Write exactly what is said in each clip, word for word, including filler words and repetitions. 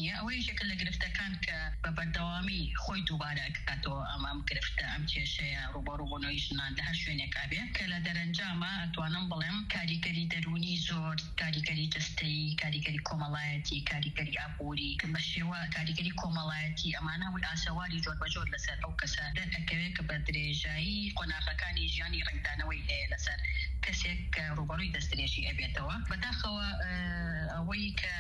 نیە ئەوەی شکل لە گرفتەکان کە بە بەردەوامی خۆی دووبارە ئەکاتەوە ئەمام گرفتە ئەم کێشەیە ڕوبەڕووبوونەوەی ژنان لە هەر شوێنێکا بێ کە لە دەرەنجامە ئەتوانم بڵێم کاریگەری دەرونی زۆر کاریگەری جستەیی کاریگەری کۆمەڵایەتی کاریگەری ئابووری بە شێوە کاریگەری کۆمەڵایەتی ئەمانەوەی ئاسەواری جۆر بەجۆر لەسەر ئەو کەسە دەرەکەوێت کە بە درێژایی قۆناغەکانی ژیانی ڕنگدانەوەی هەیە لەسەر کەسێک کە ڕوبەڕووی دەستدرێژی ئەبێتەوە بەداخەوە ئەوەی کە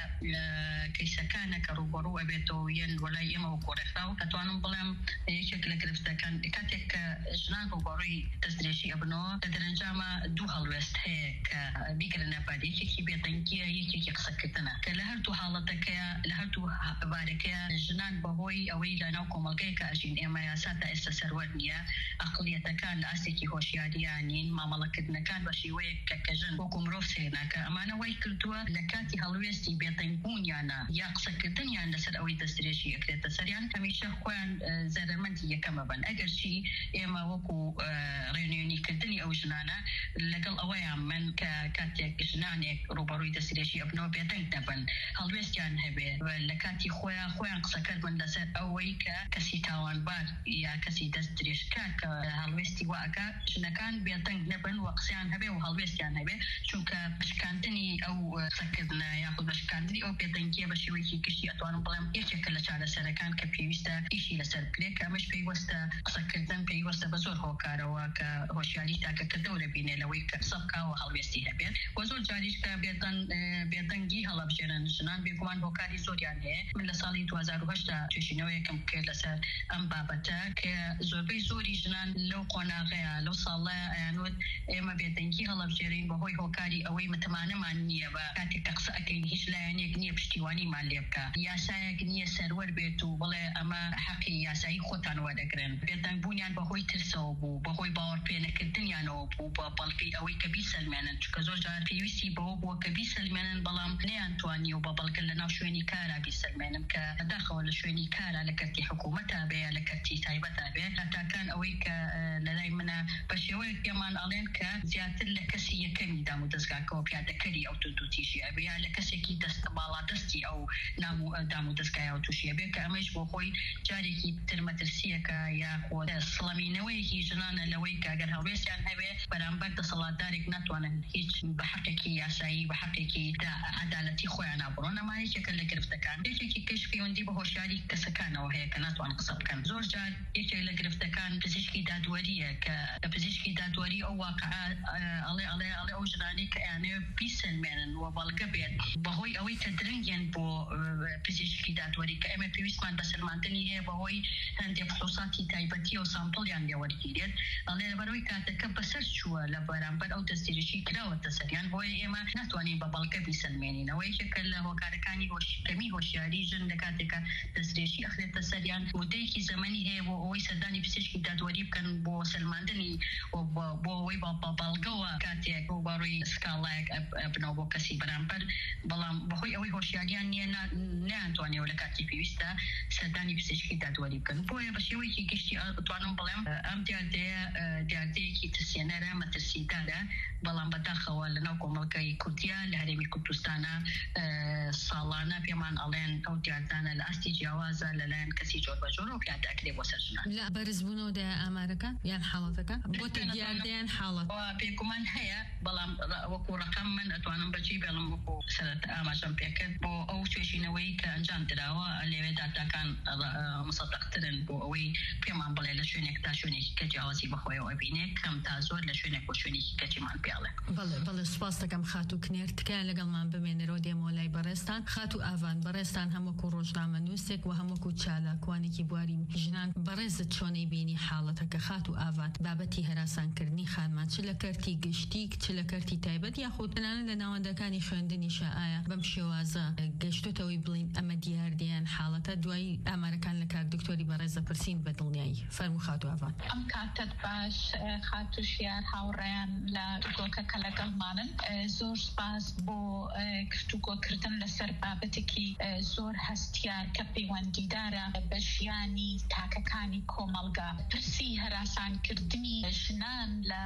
کەیسەکانە کە ڕوبەڕوو ئەبێتەوە یەن وەلای ئێمە وەکۆڕێکخراو ئەتوانم بڵێم یەکێک لە گرفتەکان کاتێک کە ژنان ڕوبەڕووی دەستدرێژی ئەبنەوە لە دەرەنجامە دوو هەڵوێست هەیە کە بیگرنە بەر یەکێکی بێدەنگیە یەکێکی قسەکردنە کە لە هەردوو حاڵەتەکەیە لە هەردوو بارەکەیە ژنان بەهۆی ئەوەی لەناو کۆمەڵگەی کە ئەژین ئێمە یاسا تا ئێستا سەروەر نییە ئەقڵیەتەکان لە ئاستێکی هۆشیاریانین مامەڵەکردنەکان بە شێوەیە کە کەژن وەکو مرۆڤ سێناکە ئەمانە وای کردووە لە کاتی هەڵوێستی بێدەنگبوونیانە یا قسەکردنیان لەسەر ئەوەی دەستدرێژی ئەکرێتە سەریان هەمیشە خۆیان زەرمەندی یەکەمە بن ئەگەرچی ئێمە وەکو ڕێنێنیکردنی ئەو ژنانە لەگەڵ ئەوەیان من کە کاتێک ژنانێک ڕوبەڕووی دەستدرێژی ئەبنەوە بێدەنگ دەبن هەڵوێستیان هەبێ لە کاتی خۆیان خۆیان قسەکرد بن لەسەر ئەوەی کە کەسی تاوانبار یا کەسی دەستدرێژکە کە هەڵوێستی واکە ژنەکان بێدەنگ نەبن و قسەیان هەبێ و هەڵوێستیان هەبێ چونکە بشکاندنی ئەو قسەکردنە یاخود بەشکاندنی ئەو بێدەنگیە بە شێوەیەکی گشتی ئەتوانم بڵێم یەکێکە لە چارەسەرەکان کە پێویستە ئیشی لەسەر بکرێت کە ئەمەش پێیوەستە قسەکردن پێیوەستە بە زۆر هۆکارەوە کە هۆشیاری تاکەکە دەورە بینێ لەوەی کە قسە بکاوە هەڵوێستی هەبێت و زۆر جاریش کە بێدەنگی هەڵەبژێرن ژنان بێگومان هۆکاری زۆریان هەیە من لە ساڵی دوو هەزار و هەشت توێژینەوەیەکم کرد لەسەر ئەم بابەتە کە زۆربەی زۆری ژنان لەو قۆناغەیە لەو ساڵە ئەیانوت ئێمە بێدەنگی هەڵەبژێرین بەهۆی هۆکاری ئەوەی متمانەمان نییە بە کاتێک کە قسە ئەکەین هیچ لایەنێک نییە پشتیوانیمان لێ بکە یاسایەک نییە سەروەر بێت و بڵێ ئەمە حەقی یاسایی خۆتان وەدەگرن بێدەنگبوونیان بەهۆی ترسەوە بوو بەهۆی باوەڕ پێنەکردنیانەوە بوو بە بەڵگەی ئەوەی کە بیسەلمێنن چونکە زۆر جار پێویستی بەوە بووە کە بیسەلمێنن بەڵام نەیانتوانی و بە بەڵگە لە ناو شوێنی کارا بیسەلمێنن کە داخەوە لە شوێنی کارا لە کەرتی حکوومەتا بێ لە کەرتی تایبەتا بێ هەتاکان ئەوەی کە لەلای منە بە شێوەیەک پێمان ئەڵێن کە زیاتر لە کەسی یەکەمی دام و دەستگاکەوە پیادەکەری ئەو تووتیشی ئەبێ یا لە کەسێکی دەست باڵا دەستی ئەو نام و دام و دەستگایەوە تووشیە بێ کە ئەمەش بۆ خۆی جارێکی ترمەترسیەکە یا خۆ سڵەمینەوەیەکی ژنانە لەوەی کە ئەگەر هەڵوێستیان هەبێ بەرامبەر دەسەڵاتدارێک ناتوانن هیچ بە حەقێکی یاسایی بە حەقێکی عەدالەتی خۆیان نابڕۆن ئەمە یەکێکە لە گرفتەکان یەکێکی کەش پەیوەندی بە هۆشیاری کەسەکانەوە هەیە کە ناتوان قسە بکەن زۆر جار یەکێک لە گرفتەکان پزیشکی دادوەریە کە لە پزیشکی دادوەری ئەو واقعە ئەڵێ ئەڵێ ئەڵێ ئەو ژنانەی کە ئەیانەوێ بیسەلمێنن و بەڵگە بێت بەهۆی ئەوەی کە درەنگیان بۆ پزیشکی دادوەری کە ئێمە پێویستمان بە سەلماندنی هەیە بەهۆی هەندێک فحوساتی تایبەتی و سامپڵیان لێوەرگیرێت ئەڵێ لەبەرەوەی کاتەکە بەسەر چووە لە بەرامبەر ئەو دەستدرێژی کراوەتە سەریان بۆیە ئێمە ناتوانین بە بەڵگە بیسەلمێنینەوە یەکێکە لە هۆکارەکانی کەمی هۆشیاری ژن لە کاتێکە دەستدرێژی ئەخرێتە سەریان مودەیەکی زەمەنی هەیە بۆ ئەوەی سەردانی پزیشکی دادوەری بکەن بۆ سەلماندنی بۆ ئەوەی بە بەڵگەوە کاتێک ڕوبەڕووی سکاڵایەک بنەوە بۆ کەسی بەرامبەر بەڵام بەهۆی ئەوەی هۆشیاریان نییە نەیانتوانێەوە لە کاتی پێویستە سەردانی پزیشکی دادوەری بکەن بۆیە بە شێوەیەکی گشتی توانم بڵێم ئەم دیاردەیە دیاردەیەکی ترسێنەرە مەترسیدارە بەڵام بەداخەوە لەناو کۆمەڵگەی کوردیان لە هەرێمی کوردستانە ساڵانە پێمان ئەڵێن ئەو دیاردانە لە ئاستی جیاوازە لەلایەن کەسی جۆر بە جۆر و پیادە ئەکرێ بۆ سەر ژنان لە بەرزبوونەوە دای ئامارەکە یان حاڵەتەکە بۆتە دیاردەیان حاڵەت پێکومان هەیە بەڵام وەکو ڕقم من ئەتوانم بەجێ بێڵم وەکو سەرەتا ئاماژەم پێکرد بۆ ئەو توێژینەوەی کە ئەنجام درراوە لەوێ داتاکان مصدەقترن بۆ ئەوەی پێمان بڵێ لە شوێنێک تا شوێنێکی کە جیاوازی بەخۆیەوە بینێ کەم تا زۆر لە شوێنێک بۆ شوێنێکی کەچیمان پێڵێ بەڵێ بەڵێ سوپاس دەکەم خاتو کنێر تکایە لەگەڵمان بمێنەرەوە دێمەوە لای بەڕێستان خاتو ئاڤان بەڕێستان هەمووەکو ڕۆژنامە نووسێک و هەمووەکو چالاکوانێکی بواری ژنان بەڕێزت چۆنەی بینی حاڵەتەکە خاتو ئاڤان بابەتی هەراسانکردنی خانمان چ لە کەرتی گشتی چ لە کەرتی تایبەت یاخود تەنانەت لە ناوەندەکانی خوێندنیشە ئایا بەم شێوازە گەشتوتەوەی بڵین ئەمە دیاردەیان حاڵەتە دوای ئامارەکان لە کار دکتۆری بەڕێزە پرسین بە دڵنیایی. فەرموو خاتو ئاڤان. ئەم کاتت باش خاتو شیار هاوڕێیان لە گۆکەکە لەگەڵمانن. زۆر سپاس بۆ گفتوگۆکردن لەسەر بابەتێکی زۆر هەستیار کە پەیوەندیدارە بە ژیانی تاکەکانی کۆمەڵگا. پرسی هەراسانکردنی ژنان لە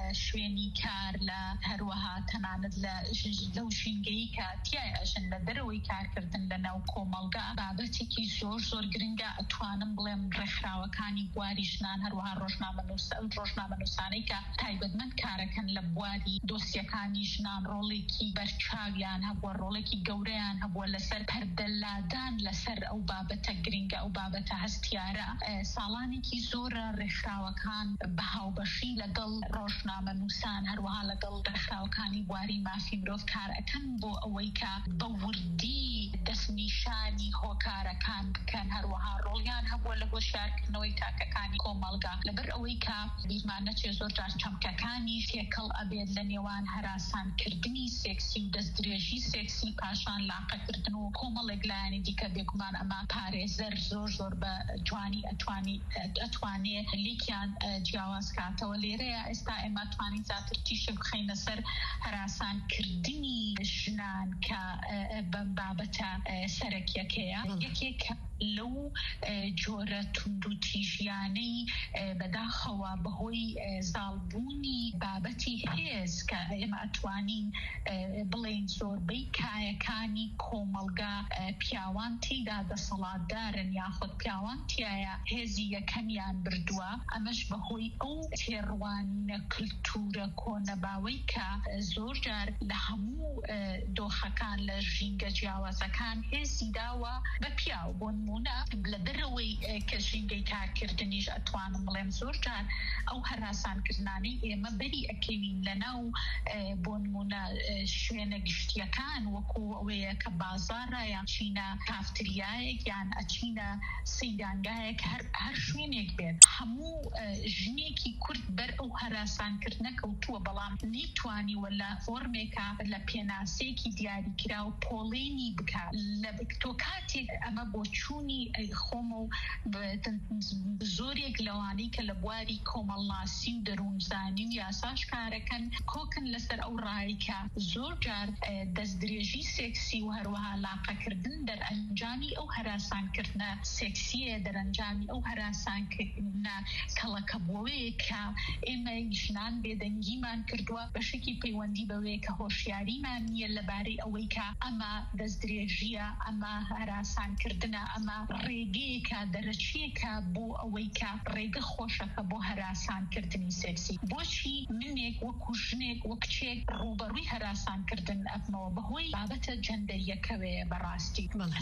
شوێنی کار لە هەروەها تەنانەت لە لەو ژینگەی کە تیایەژن لە دەرەوەی کارکردن لە ناو کۆمەڵگا بابەتێکی زۆر زۆر گرنگە. ئەتوانم بڵێم ڕێکخراوەکانی بواری ژنان هەروەها ڕۆژنامەنووسانەی کە تایبەتمەند کارەکەن لە بواری دۆسیەکانی ژنان ڕۆڵێکی بەرچاویان هەبووە، ڕۆڵێکی گەورەیان هەبووە لەسەر پەردەلادان لەسەر ئەو بابەتە گرنگە، ئەو بابەتە هەستیارە. ساڵانێکی زۆرە ڕێکخراوەکان بە هاوبەشی لەگەڵ ڕۆژنامەنووسان هەروەها لەگەڵ ڕێکخراوەکانی بواری مافی مرۆڤ کار ئەکەن بۆ ئەوەی کە بە وردی دەستنیشانی هۆکارەکان بکەن، هەروەها ڕۆڵیان هەبووە لە هۆشیارکردنەوەی تاکەکانی کۆمەڵگا. لەبەر ئەوەی کە بیرمان نەچێ زۆر جار چەمکەکانی تێکەڵ ئەبێت لە نێوان هەراسانکردنی سێکسی و دەستدرێژی سێکسی پاشان لاقەکردن و کۆمەڵێک لایەنی دیکە بێگومان ئەمە پارێزەر زۆر زۆر بە جوانی ئەتوانی ئەتوانێ لێکیان جیاواز کاتەوە. لێرەیە ئێستا ئێمە توانین زیاتر تیشک بخەینە سەر هەراسانکردنی ژنان کە بەم بابەتە سەرەکیەکەیە. یەکێک لەو جۆرە توند و تیژیانەی بەداخەوە بەهۆی زاڵبوونی بابەتی هێز کە ئێمە ئەتوانین بڵێن زۆربەی کایەکانی کۆمەڵگا پیاوان تێیدا دەسەڵاتدارن یاخود پیاوان تایە هێزی یەکەمیان بردووە. ئەمەش بەهۆی ئەو تێڕوانینە کلتورە کۆنەباوەی کە زۆر جار لە هەموو دۆخەکان لە ژینگە جیاوازەکان هێزی داوە بە پیاو. بۆ نمونە لە دەرەوەی کە ژینگەی کارکردنیش ئەتوانم بڵێم زۆر جار ئەو هەراسانکردنانەی ئێمە بەری ئەکەوین لە ناو بۆ نمونە شوێنە گشتیەکان وەکو ئەوەیە کە بازارە یان چینە کافتریایەک یان ئەچینە سەیدانگایەک هەر شوێنێک بێت هەموو ژنێکی کورد بەر ئەو هەراسانکردنە کەوتووە، بەڵام نیتوانی وەلا فۆرمێکە لە پێناسەیەکی دیاریکرا و پۆڵێنی بکات. لە تۆ کاتێک ئەمە بۆ چوونی خۆم و زۆرێک لەوانەی کە لە بواری کۆمەڵناسی و دەروونزانی و یاساش کارەکەن کۆکن لەسەر ئەو ڕایکە زۆر جار دەستدرێژی سێکسی و هەروەها لاقەکردن دەرئەنجامی ئەو هەراسانکردنە سێکسیە، دەرەنجامی ئەو هەراسانکردنە کەڵەکەبووەیە کە ئێمە ژنان بێدەنگیمان کردووە. بەشێکی پەیوەندی بەوەیە کە هۆشیاریمان نییە لەبارەی ئەوەی کە ئەمە دەستدرێژیە، ئەمە هەراسانکردنە، ئەمە ڕێگەیەکە دەرەچیەکە بۆ ئەوەی کە ڕێگە خۆشەکە بۆ هەراسانکردنی سێکسی. بۆچی منێک وەکو ژنێک وەک کچێک ڕوبەڕووی هەراسانکردن ئەبنەوە؟ بەهۆی بابەتە جەندەریەکەوێ بەڕاستی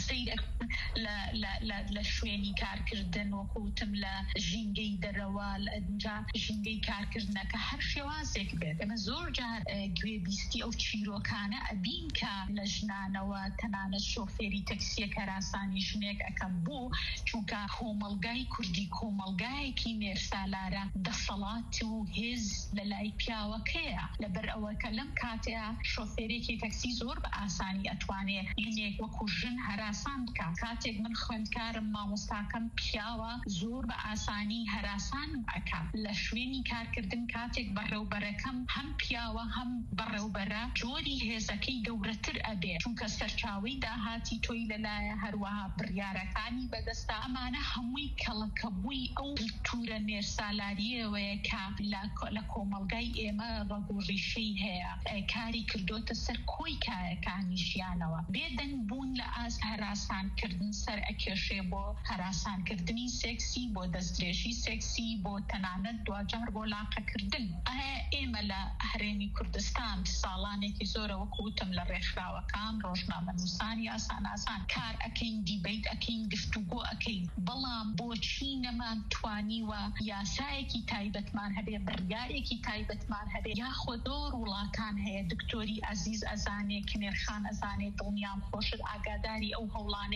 لە شوێنی کارکردن وەکوتم لە ژینگەی دەرەوە لەجا ژینگەی کارکردنەکە هەر شێوازێک بێت. ئەمە زۆر جار گوێبیستی ئەو چیرۆکانە ئەبین کە لە ژنانەوە تەنانەت شۆفێری تەکسیەک هەراسانی ژنێک ئەەکەم بۆ چونکە کۆمەڵگای کوردی کۆمەڵگایەکی مێرسالارە دەسەڵات و هێز لە لای پیاوەکەیە. لەبەر ئەوەکە لەم کاتەیە شۆفێرێکی تەکسی زۆر بە ئاسانی ئەتوانێت ژنێک وەکو ژن هەراسان بکات. کاتێک من خوێندکارم مامۆستاکەم پیاوە زۆر بە ئاسانی هەراسان ئەکات. لە شوێنی کارکردن کاتێک بەڕێوبەرەکەم هەم پیاوە هەم بەڕێوبەرە جۆری هێزەکەی گەورەتر ئەبێت چونکە سەرچاوەی داهاتی تۆی لەلایە هەروەها بڕیارەکانی بەدەستا. ئەمانە هەمووی کەڵەکەبووی ئەو کلتورە مێرسالاریەوەیە کە لە کۆمەڵگای ئێمە ڕەگوڕیشەی هەیە، کاری کردوتە سەر کۆی کایەکانی ژیانەوە. بێدەنگ بوون لە ئاز هەراسانکردن سەر ئەکێشێ بۆ هەراسانکردنی سێکسی، بۆ دەستدرێژی سێکسی، بۆ تەنانەت دوجار بۆ لاقەکردن. ئایا ئێمە لە هەرێمی کوردستان ساڵانێکی زۆرە وەکوتم لە ڕێکخراوەکان ڕۆژنامەنووسان یاسان ئاسان کار ئەکەین، دیبیت ئەکەین، گفتوگۆ ئەکەین، بەڵام بۆچی نەمان توانیوە یاسایەکی تایبەتمان هەبێ، بڕیارێکی تایبەتمان هەبێ؟ یاخۆ دۆر وڵاتان هەیە دکتۆری عەزیز ئەزانێ، کنێرخان ئەزانێ، دڵنیام خۆشت ئاگاداری ئەو هەوڵانەی کە لە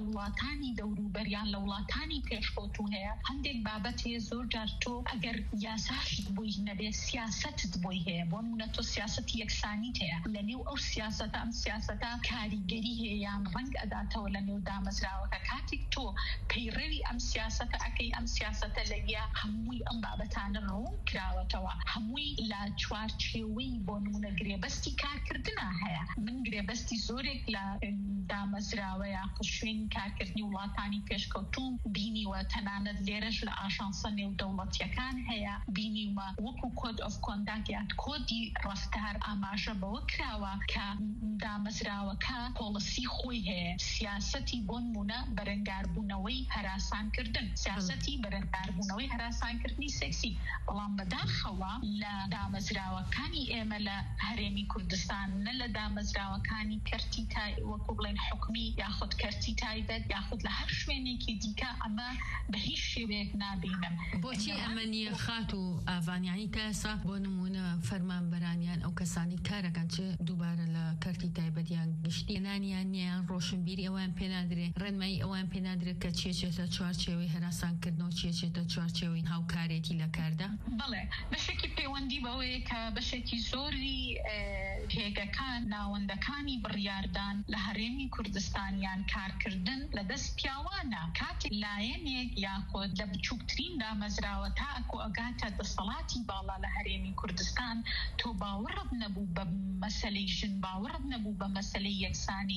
وڵاتانی دەوروبەریان لە وڵاتانی پێشکەوتوو هەیە هەندێک بابەت هەیە زۆر جار تۆ ئەگەر یاساشت بۆی نەبێ سیاستت بۆی هەیە بۆ نمونە تۆ سیاسەتی یەکسانیت هەیە لەنێو ئەو سیاسەتە ئەم سیاسەتە کاریگەری هەیە یان ڕەنگ ئەداتەوە لەنێو دامەزراوەکە کاتێک تۆ پەیڕەوی ئەم سیاسەتە ئەکەی ئەم سیاسەتە لەویا هەمووی ئەم بابەتانە ڕوون کراوەتەوە هەمووی لە چوارچێوەی بۆ نمونە گرێبەستی کارکردنا هەیە من گرێبەستی زۆرێک لە دامەزراوەیە شوێنی کارکردنی وڵاتانی پێشکەوتوو بینیوە تەنانەت لێرەش لە ئاشانسە نێودەوڵەتیەکان هەیە بینیومە وەکو کۆد ئۆف کۆنداکت یان کۆدی ڕەفتار ئاماژە بەوە کراوە کە دامەزراوەکە پۆلیسی خۆی هەیە سیاسەتی بۆ نمونە بەرەنگاربوونەوەی هەراسانکردن سیاسەتی بەرەنگاربوونەوەی هەراسانکردنی سێکسی بەڵام بەداخەوە لە دامەزراوەکانی ئێمە لە هەرێمی کوردستان نە لە دامەزراوەکانی کەرتی وەکو بڵێن حکومی یاخود کەرتی تایبەت یاخود لە هەر شوێنێکی دیکە ئەمە بە هیچ شێوەیەک نابینم بۆچی ئەمە نیە خات و ئاڤانیانی تاسا بۆ نمونە فەرمانبەرانیان ئەو کەسانی کارەکەن چ دووبارە لە کەرتی تایبەتیان گشتێنانیان نیان ڕۆشنبیری ئەوان پێنادرێ ڕێنمایی ئەوان پێنادرێت کە چێچێتە چوارچێوەی هەراسانکردنەوە چێچێتە چوارچێوەی هاوکارێتی لە کاردا بەڵێ بەشێکی پەیوەندی بەوەیە کە بەشێکی زۆری پێگەکان ناوەندەکانی بڕیاردان لە هەرێمی کوردستانیان کارکردن لە دەست پیاوانە کاتی لایەنێک یاخۆ لە بچووکترین دامەزراوە تا ئەکۆ ئەگاتە دەسەڵاتی باڵا لە هەرێمی کوردستان تۆ باوەڕت نەبوو بە مەسەلەی ژن باوەڕت نەبوو بە مەسەلەی یەکسانی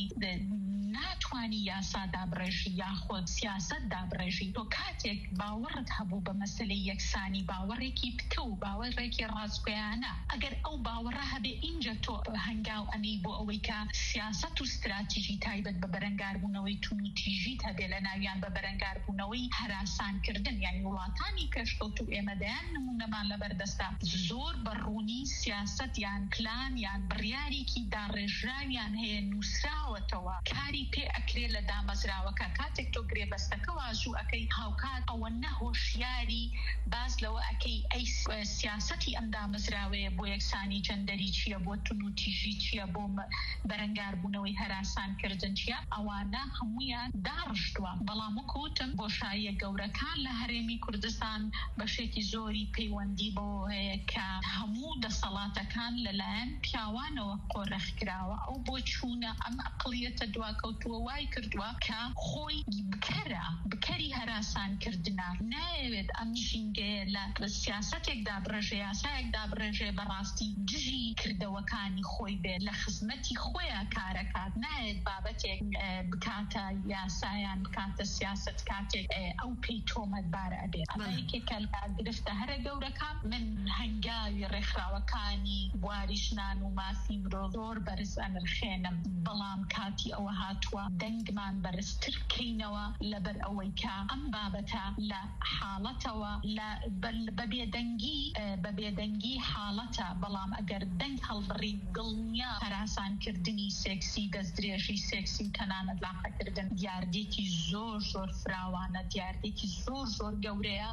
ناتوانی یاسا دابڕێژی یاخۆ سیاست دابڕێژی تۆ کاتێک باوەڕت هەبوو بە مەسەلەی یەکسانی باوەڕێکی پتە و باوەڕێکی ڕاستگۆیانە ئەگەر ئەو باوەڕە هەبێ ئینجا تۆ هەنگاو ئەنەی بۆ ئەوەی کە سیاست و استراتیژی تایبەت بە بەرەنگاربوونەوەی تون و تیژیت هەبێ لە ناویان بە بەرەنگاربوونەوەی هەراسانکردن یعنی وڵاتانی پێشکەوتوو ئێمە دەیان نمونەمان لەبەردەستا زۆر بەڕوونی سیاست یان پلان یان بڕیارێکی داڕێژراویان هەیە نووسراوەتەوە کاری پێ ئەکرێ لە دامەزراوەکە کاتێک تۆ گرێبەستەکە واژوو ئەەکەی هاوکات ئەوە نەهۆشیاری باز لەوە ئەەکەی ئەی سیاسەتی ئەم دامەزراوەیە بۆ یەکسانی جەندەری چییە بۆ تون و تیژی چییە بۆ بەرەنگاربوونەوەی هەراسانکردن چیە ئەوانە هەمویان داڕشتووە بەڵام وەکوتم بۆشاییە گەورەکان لە هەرێمی کوردستان بەشێکی زۆری پەیوەندی بۆ هەیە کە هەموو دەسەڵاتەکان لەلایەن پیاوانەوە قۆڕەخکراوە ئەو بۆ چوونە ئەم ئەقلیەتە دواکەوتووە وای کردووە کە خۆی بکەرە بکەری هەراسانکردنا نایەوێت ئەم ژینگەیە لە سیاسەتێکدا بڕێژێ یاسایەکدا بڕێژێ بەڕاستی دژی کردەوەکانی خۆی بێت لە خزمەتی خۆیان کارەکات نایەت بابەتێک بکاتە یاسایان بکاتە سیاست کاتێک ئەو پێی تۆمەتبارە ئەبێت ئەمەیەکێکە لە گرفتە هەرە گەورەکان من هەنگاوی ڕێکخراوەکانی بواری ژنان و مافی مرۆ زۆر بەرز ئەنرخێنم بەڵام کاتی ئەوە هاتووە دەنگمان بەرزتر بکەینەوە لەبەر ئەوەی کە ئەم بابەتە لە حاڵەتەوە بە بێدەنگی بە بێدەنگی حاڵەتە بەڵام ئەگەر دەنگ هەڵبڕی دڵنیا هەراسانکردنی سێکسی دەستدرێژی سێکسی و تەنانەت لاقەکردن دیاردێکی زۆر زۆر فراوانە دیاردێکی زۆر زۆر گەورەیە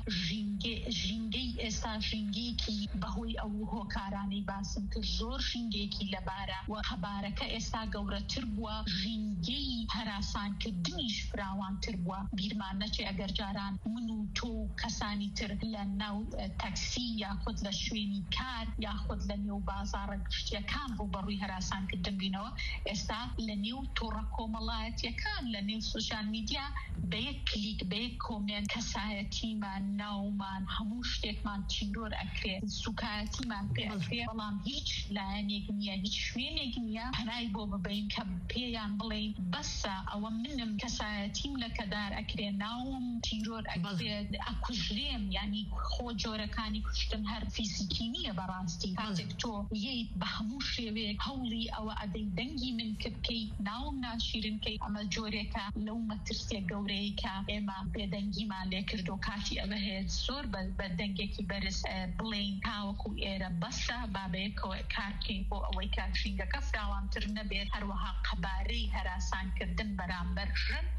ژینگەی ئێستا ژینگەیەکی بەهۆی ئەو هۆکارانەی باسم کرد زۆر ژینگەیەکی لەبارە و هەبارەکە ئێستا گەورەتر بووە ژینگەی هەراسانکردنیش فراوانتر بووە بیرمان نەچێ ئەگەر جاران من و تۆ و کەسانی تر لە ناو تەکسی یاخود لە شوێنی کار یاخود لە نێو بازاڕە گشتیەکان بوو بەڕووی هەراسانکردن بینەوە ئێستا لە نێو تۆڕە کۆمەڵایەتیەکان لە نێو سوشال میدیا بە یەک کلیک بە یەک کۆمنت کەسایەتیمان ناومان هەموو شتێکمان چیرۆر ئەکرێت سوکایەتیمان پێ ئەکرێ بەڵام هیچ لایەنێک نییە هیچ شوێنێک نییە هەنای بۆ ببین کە پێیان بڵێ بەسە ئەوە منم کەسایەتیم لە کەدار ئەکرێ ناوم تیرۆر ئەکرێت ئەکوژرێم ینی خۆ جۆرەکانی کوشتن هەر فیزیکی نییە بەڕاستی کاتێک تۆ یەیت بە هەموو شێوەیەک هەوڵی ئەوە ئەدەی دەنگی من کرد بکەی ناوم ناشیرن کەی ئەمە جۆرێکە لەو مەترسێ گەورەی کە ئێمە بێدەنگیمان لێ کردو کاتی ئەوە هەیە زۆر بە دەنگێکی بەرز بڵێین تاوەکو ئێرە بەسە بابەیەکەوە کارکەین بۆ ئەوەی کە ژینگەکە فراوانتر نەبێت هەروەها قەبارەی هەراسانکردن بەرامبەر ژن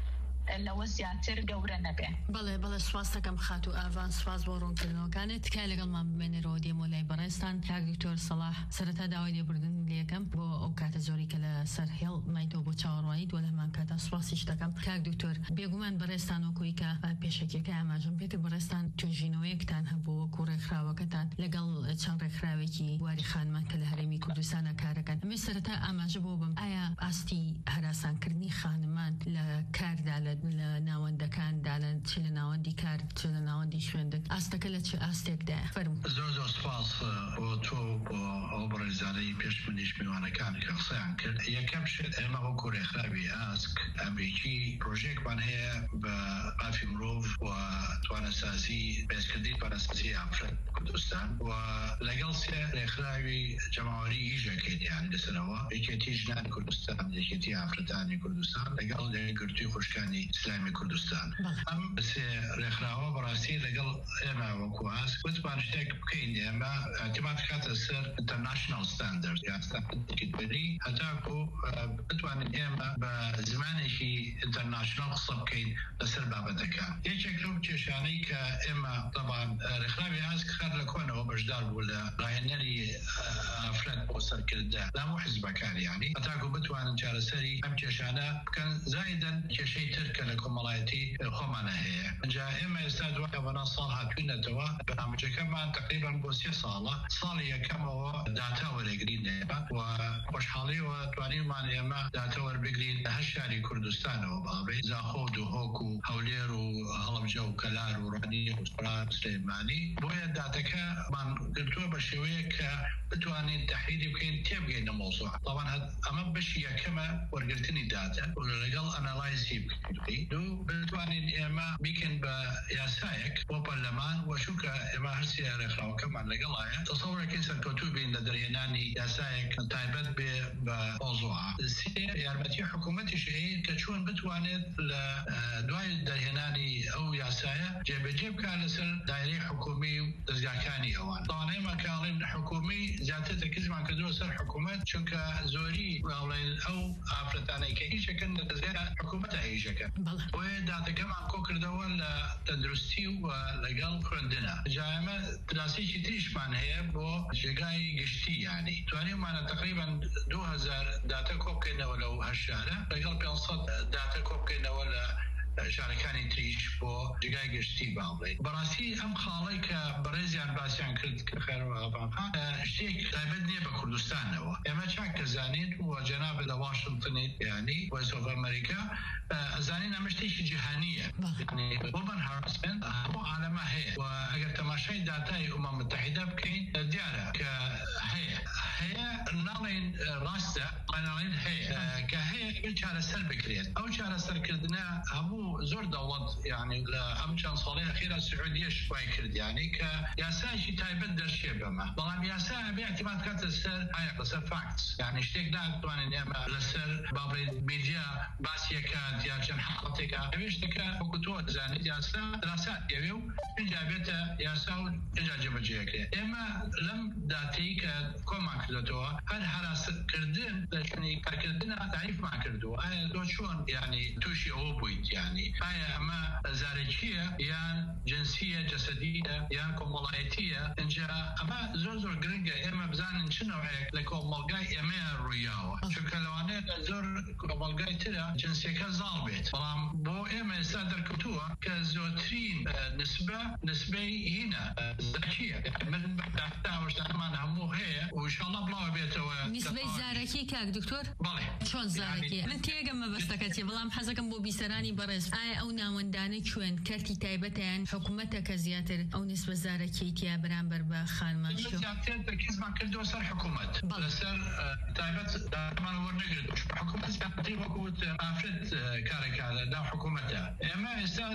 لەوە زیاتر گەورە نەبێ. بەڵێ بەڵێ سواز دەکەم خاتو ئاڤان سواز بۆ ڕوونکردنەوەکانت تکای لەگەڵمان بمێنێرەوە دێمە لای بەڕێستان کاک دکتۆر سەلاح سەرەتا داوای لێبوردن لێکەم بۆ ئەو کاتە زۆری کە لە سەر هێڵ مایتەوە بۆ چاوەڕوانی دووە لە هەمان کاتە سواسیش دەکەم کاک دکتۆر بێگومان بەڕێستان وەکوی کە پێشەکێکە ئاماژەم پێکرد بەڕێستان توێژینەوەیەکتان هەبوو وەکو ڕێکخراوەکەتان لەگەڵ چەند ڕێکخراوێکی بواری خانمان کە لە هەرێمی کوردستانە کارەکەن ئەمێ سەرەتا ئاماژە بۆ بم ئایا ئاستی هەراسانکردنی خانمان لە کاردا لە ناوەندەکاندا لە چ لە ناوەندی کار چ لە ناوەندی خوێندن ئاستەکە لە چ ئاستێکدایە فەرموو. زۆر زۆر سپاس بۆ تۆ بۆ ئەو بەڕێزانەی پێش منیش میوانەکان کە قسەیان کرد. یەکەم شت ئێمە وەکو ڕێکخراوی ئاسک ئەمریکی پرۆژێکمان هەیە بە ئافی مرۆڤ و توانەسازی بەهێزکردنی توانەسازی ئافرەت کوردستان و لەگەڵ سێ ڕێکخراوی جەماوەری ئیژەکەین یان لەسەرەوە یەکێتی ژنانی کوردستان یەکێتی ئافرەتانی کوردستان لەگەڵ یەکگرتووی خوشکانی ئیسلامی کوردستان. ئەم سێ ڕێکخراوە بەڕاستی لەگەڵ ئێمە وەکو ئاسک بتوان شتێک بکەین ئێمە اعتماد کاتە سەر ئینتەرناشنال ستاندەرد یان ستاندەرێکی بەری هەتاکو بتوانین ئێمە بە زمانێکی ئینتەرناشنال قسە بکەین لەسەر بابەتەکە. یەکێک لەو کێشانەی کە ئێمە طبعاً ڕێکخراوی ئاسک خەر لە کۆنەوە بەشدار بوو لە ڕاهێنەری ئافرەت بۆ سەرکردە لە هەموو حیزبەکان یانی هەتاکو بتوانن چارەسەری ئەم کێشانە بکەن زایدەن کێشەی تر کە لە کۆمەڵایەتی خۆمانە هەیە. اینجا ئێمە ئێستا دوای بەنا ساڵ هاتووینەتەوە بەنامەجەکەمان تقریباً بۆ سێ ساڵە ساڵی یەکەمەوە داتا وەرەگرین ئێمە و خۆشحاڵیەوە توانیمان ئێمە داتا وەربگرین لە هەشت شاری کوردستانەوە باڵێ زاخۆ و دوهۆک و هەولێر و هەڵەبجە و کەلار و ڕانی و سوپران سلێمانی بۆیە داتەکەمان گرتووە بە شێوەیە کە بتوانین تحلیلی بکەین تێبگەینە مۆزوع. طبعاً ئەمە بەشی یەکەمە وەرگرتنی داتا لەگەڵ ئەنالایزی بکەین. دوو بتوانین ئێمە بیکەین بە یاسایەک بۆ پەرلەمان و چونکە ئێمە هەرسی ڕێکخراوەکەمان لەگەڵایە تەسەوڕێکی سەرکەوتوو بین لە دەرهێنانی یاسایەک تایبەت بێ بە مۆزوع. سێ یارمەتی حکوومەتیش هەیە کە چۆن بتوانێت لە دوای دەرهێنانی ئەو یاسایە جێبەجێ بکات لەسەر دایرەی حکومی و دەستگاکانی ئەوان. دەوانەیەمان کاڵین حکومی زیاتر تەرکیزمان کردووە سەر حکوومەت چونکە زۆری باڵێن ئەو ئافرەتانەی کە هیچەکەن لە دەستگای حکوومەتە هیچەکەن. بۆیە داتەکەمان کۆ کردەوە لە تەندروستی و لەگەڵ خوێندنە. جا ئێمە دراسێکی تریشمان هەیە بۆ جێگای گشتی یانی توانیمانە تقریباً دوو هەزار داتە کۆ بکەینەوە لەو هەشت شارە لەگەڵ پێنج سەد داتە کۆ بکەینەوە لە شارەکانی تریش بۆ جێگای گشتی باڵێن. بەڕاستی ئەم خاڵی کە بەڕێزیان باسییان کرد کە خێرەوەبانخان شتێک تایبەت نییە بە کوردستانەوە. ئێمە چاک کەزانین و جەناب لە واشنگتنیت یانی ڤۆیس ئۆف ئەمریکا ئەزانین ئەمە شتێکی جیهانیە بۆمان هاراسمنت هەموو عالەمە هەیە و ئەگەر تەماشای داتای ئومەم متحیدە بکەین دیارە کە هەیە هەیە ناڵێن ڕاستە ناڵێن هەیە کە هەیە چارەسەر بکرێت. ئەو چارەسەرکردنە هەموو زۆر دەوڵەت یعنی لە ئەم چەند ساڵی ئەخیرە سعودیەش وای کرد یعنی کە یاسایەکی تایبەت دەرچێ بەمە بەڵام یاسا هەبێ اعتماد کاتە سەر ئایا لەسەر فاکتس یعنی شتێک ناتوانین ئێمە لەسەر بابڵێن میدیا باسیەکات یا چەند حاڵەتێکە ئەوێ شتەکە وەکو تۆ دەزانیت یاسا دراسات دەوێ و اینجا بێتە یاسا و اینجا جێبەجێکرێت. ئێمە لەم داتەی کە کۆمان کردێتەوە هەر هەراسکردن لەشنی کارکردنە تعریفمان کردووە. ئایا تۆ چۆن یعنی تووشی ئەوە بوویت یعنی ئایا ئەمە زارەکیە یان جنسیە جەسەدیە یان کۆمەڵایەتیە. اینجا ئەمە زۆر زۆر گرنگە ئێمە بزانین چ نەوەیەک لە کۆمەڵگای ئێمەیە ڕوویاوە چونکە لەوانەیە زۆر کۆمەڵگای ترە جنسیەکە زاڵ بێت بەڵام بۆ ئێمە ئێستا دەرکەوتووە کە زۆرترین نسبە نسبەی هینە زەکیە من بەداهتاوەشتانمان هەموو هەیە و ئینشاڵڵا بڵاو بێتەوە نسبەی زارەکی کاک دکتۆر بەڵێ چۆن زارەکی من تێگەم مەبەستەکەتی بەڵام حەزەکەم بۆ بیسەرانی بەڕێز ئایا ئەو ناوەندانە کوێن کەرتی تایبەتیان حکوومەتە کە زیاتر ئەو نسبە زارەکیتیا بەرامبەر بە خانمان زیاتر تەرکیزمان کردووە سەر حکوومەت لەسەر تایبەت دامان وەرنەگرێت حکوومەت زیاتر وەکوت ئافرەت کارێکا لەدا حکوومەتە. ئێمە ئێستا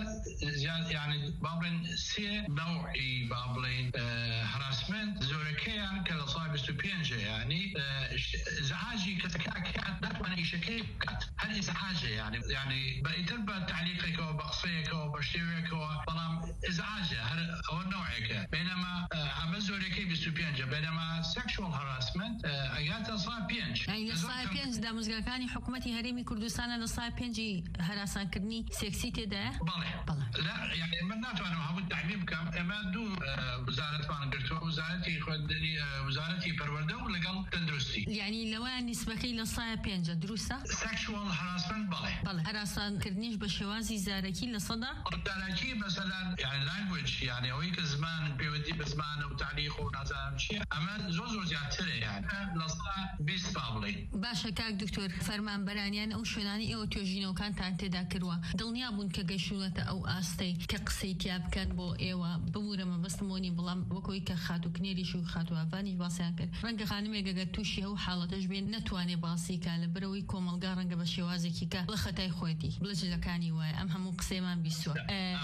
یعنی بابڵێن سێ نەوعی بابڵێن هەراسمنت زۆرەکەیان کە لە ساڵی بیست و پێنج یعنی زەحاجی کەسەکە ناتوانێت ئیشەکەی بکات هەر ئیزعاجە یعنی یعنی بەئیتر بە تعلیقێکەوە بە قسەی جۆرێکەوە بە شێوەیەکەوە بەڵام ئزعاجە هەر ئەوە نوعێکە بینەما ئەمە زۆرەکەی بیست و پێنجە بینەما sexual harassment ئەگاتە سای پێنج لە سای پێنج دامۆزگاکانی حکوومەتی هەرێمی کوردستانە لە سای پێنجی هەراسانکردنی سێکسی تێدایە؟ بەڵێ لا یعنی من ناتوانم هەموو تحمیل بکەم ئێمە دوو وزارەتمان گرتووە وزارەتی وزارەتی پەروەردە و لەگەڵ تەندروستی یعنی لەوایە نیسبەکەی لە سایە پێنجە دروستە؟ sexual harassment بەڵێ بەڵێ هەراسانکردنیش بە شێوازی زارەکی لە سەدا؟ زارەکی مەسەلەن یعنی language یعنی ئەوەی کە زمان پەیوەندی بە زمانە و تاریخ و نازانم چییە ئەمە زۆر زۆر زیاترە یعنی لە سەدا بیست با بڵێ. باشە کاک دکتۆر فەرمانبەرانیان ئەو شوێنانی ئێوە توێژینەوەکانتان تێدا کردووە دڵنیا بوون کە گەیشتونەتە ئەو ئاستەی کە قسەی تیا بکەن بۆ ئێوە ببوورە مەبەستمۆنی بەڵام وەکەوەی کە خاتوکنێریش و خاتوئاڤانیش باسییان کرد ڕەنگە خانمێک ئەگەر تووشی ئەو حاڵەتەش بێن نەتوانێ باسیکە لە بەرەوەی کۆمەلگا ڕەنگە بە شێوازێکی کە بڵە خەتای خۆیەتی بڵەجلەکانی وایە ئەم هەموو قسەیمان بیستووە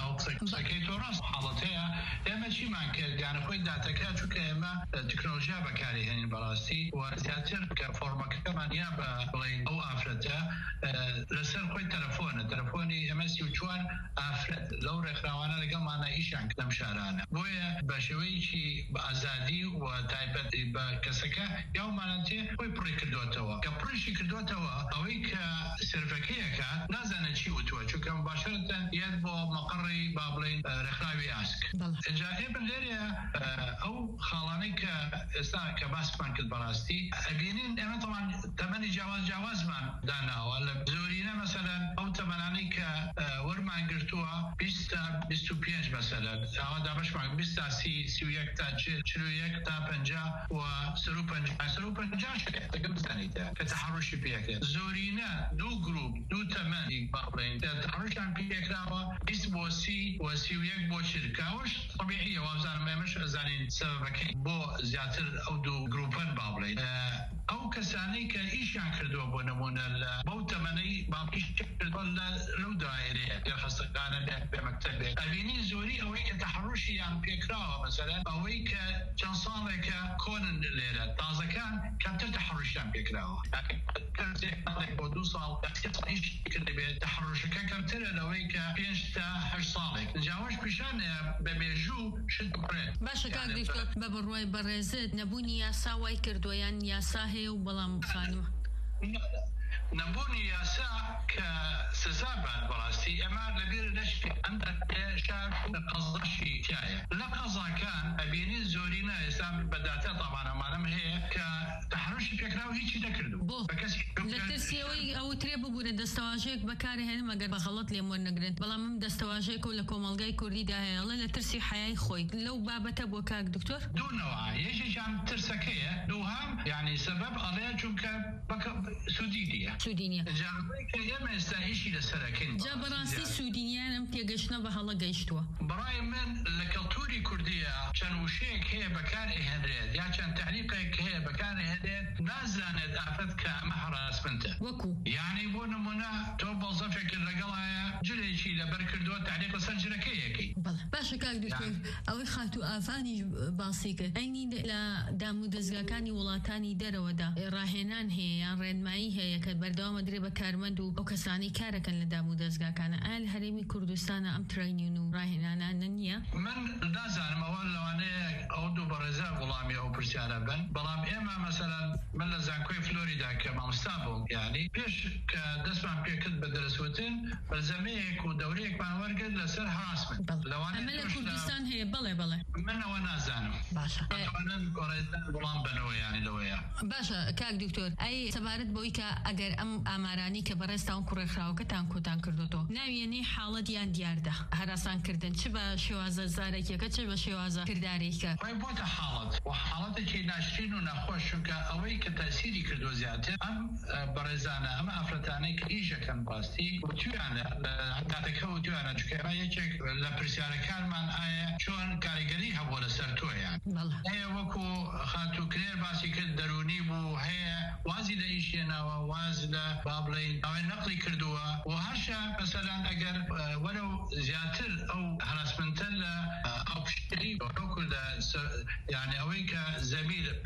قسەکەی تۆ ڕاست حاڵەتەیە ئێمە چیمان کرد یانە خۆی داتەکە چونکە ئێمە تەکنۆلۆژیا بەکاری هێنین بەڕاستی و زیاتر کە فۆرمەکەمان یا بە بڵێن ئەو ئافرەتە لەسەر خۆی تەلەفۆنە تەلەفۆنی ئێمە سی و چوار ئافرەت لەو ڕێکخراوانە لەگەڵمانە ئیشان لەم شارانە بۆیە بە شێوەیەکی بە ئازادی و تایبەت بە کەسەکە یاومانە تێ خۆی پڕی کردوێتەوە کە پڕیشی کردوێتەوە ئەوەی کە سرفەکەیەکە نازانە چی وتووە چونکە مباشرەتەن یاد بۆ مەقڕی با بڵێن ڕێکخراوی ئاسک اینجا ئێمە لێرە ئەو خاڵانەی کە ئێستا کە باسمان کرد بەڕاستی ئەبینین ئێمە تەمان تەمەنی جیاواز جیاوازمان داناوە لە زۆرینە مەسەلەن ئەو تەمەنانەی کە وەرمان گرتووە بیست تا بیست و پێنج مەسەلەن ئەوە دابەشمان بیست تا سی سی و یەک تا چل و یەک تا پەنجا و سەر و پەنجا سەر و پەنجا شتێک بزانیتە کە تەحەڕوشی پێکرد زۆرینە دوو گروپ دوو تەمەنی با بڵێن تەحەڕوشیان پێکراوە بیست بۆ سی و سی و یەک بۆ چرکاوش طبیعیە وابزانم ئێمەش ئەزانین سەبەبەکەی بۆ زیاتر ئەو دوو گروپن با بڵێن ئەو کەسانەی کە ئیشیان کردووە بۆ نمونە لە بەو تەمەنەی باقیش کردووە لەو دایرەیە دەرخەستەکانە بێ مەکتەبێک ئەبینی زۆری ئەوەی کە تەحەڕوشیان پێکراوە مەسەلەن ئەوەی کە چەند ساڵێکە کۆنن لێرە تازەکان کەمتر تەحەڕوشیان پێکراوە بۆ دوو ساڵ ئیش کردبێت تەحەڕوشەکە کەمترە لەوەی کە پێنج تا هەشت ساڵێک جاوەش پیشانە بە مێژوو شت بڕێت باشە کاک دکتۆر بە بڕوای بەڕێزت نەبوونی یاسا وای کردووە یان یاسا هەیە و بەڵام خانم نەبوونی یاسا کە سزا بات بەڕاستی ئەمە لەبێر دەشتی ئەمدا شار قەزاشی تایە لە قەزاکان ئەبینی زۆرینە ئێستا بەداتە تاوانەمانم هەیە کە تەحەڕوشی پێکراوە هیچی نەکردو لە ترسیەوەی ئەو ترێ ببوورە دەستەواژەیەک بەکارهێنم ئەگەر بە غەڵەت لێم وەرنەگرن بەڵام ئەم دەستەواژەیەک و لە کۆمەڵگای کوردیدا هەیەڵە لە ترسی حیای خۆی لەو بابەتە بۆ کاک دکتۆر دوونەوە یەکێکیان ترسەکەیە دووهام یعنی سەبەب ئەڵەیە چونکە سوودی سوودینیە ئێمە ئێستا ئیشی لەسەرەکەین جا بەڕاستی سوودینیان ئەم تێگەشتنە بە هەڵە گەیشتووە بەڕای من لە کەڵتوری کوردیە چەند وشەیەک هەیە بەکار ئەهێنرێت یا چەند تعلیقێک هەیە بەکار ئەهێنرێت نازانێت ئافرەت کە ئەمە هەراسمنتە وەکو یعنی بۆ نمونە تۆ بەڵزەفێکرد لەگەڵایە جلێکی لەبەر کردووە تعلیق لەسەر جلەکەیەکەی باشە کاک دکتۆر ئەوەی خاتو ئافانیش باسی کرد ئەینی لە دام و دەستگاکانی وڵاتانی دەرەوەدا ڕاهێنان هەیە یان ڕێنمایی هەیە کە بەردەوامە درێ بە کارمەند و ئەو کەسانی کارەکەن لە دام و دەستگاکانە ئایا لە هەرێمی کوردستانە ئەم ترینین و ڕاهێنانانە نییە؟ من نازانم ئەوە لەوانەیە ئەو دوو بەڕێزە وەڵامی ئەو پرسیارە بن بەڵام ئێمە مەسەلەن من لە زانکۆی فلۆریدا کە مامۆستا بووم یعنی پێش کە دەستمان پێکرد بە دەرسوتن بەرزەمەیەک و دەورەیەکمان وەرگرت لەسەر هەراسمنت ئەمە لە کوردستان هەیە بەڵێ بەڵێ من ئەوە نازانم باشە وەڵام بنەوە یانی لەوەیە باشە کاک دکتۆر ئەی سەبارەت بۆی کە ئەگەر ئەم ئامارانی کە بەڕێستان کوڕێکخراوەکەتان کۆتان کردوتەوە ناویێنەی حاڵەت یان دیاردا هەراسانکردن چ بە شێوازە زارێکیەکە چ بە شێوازە کردارێکە خۆی بۆتە حاڵەت و حاڵەتێکی ناشرین و ناخۆش چونکە ئەوەی کە تەسیری کردو زیاتر ئەم بەڕێزانە ئەمە ئافرەتانەی کە ئیژەکەن باستی تویانە هەتاتەکە و توانە چکەمە یەکێک لە پرسیارەکانمان ئایا چۆن کاریگەری هەبووە لەسەر تۆیان هەیە وەکو خاتووکرێر باسی کرد دەرونی بوو هەیە وازی لە ئیشێناوە واز لە با بڵێن ئەوەی نەقلی کردووە و هەرشە مەسەلەن ئەگەر وەرەو زیاتر ئەو هەراسمنتە لە ئەو پشتری بەڕۆکو لە یعنی ئەوەی کە زەمیر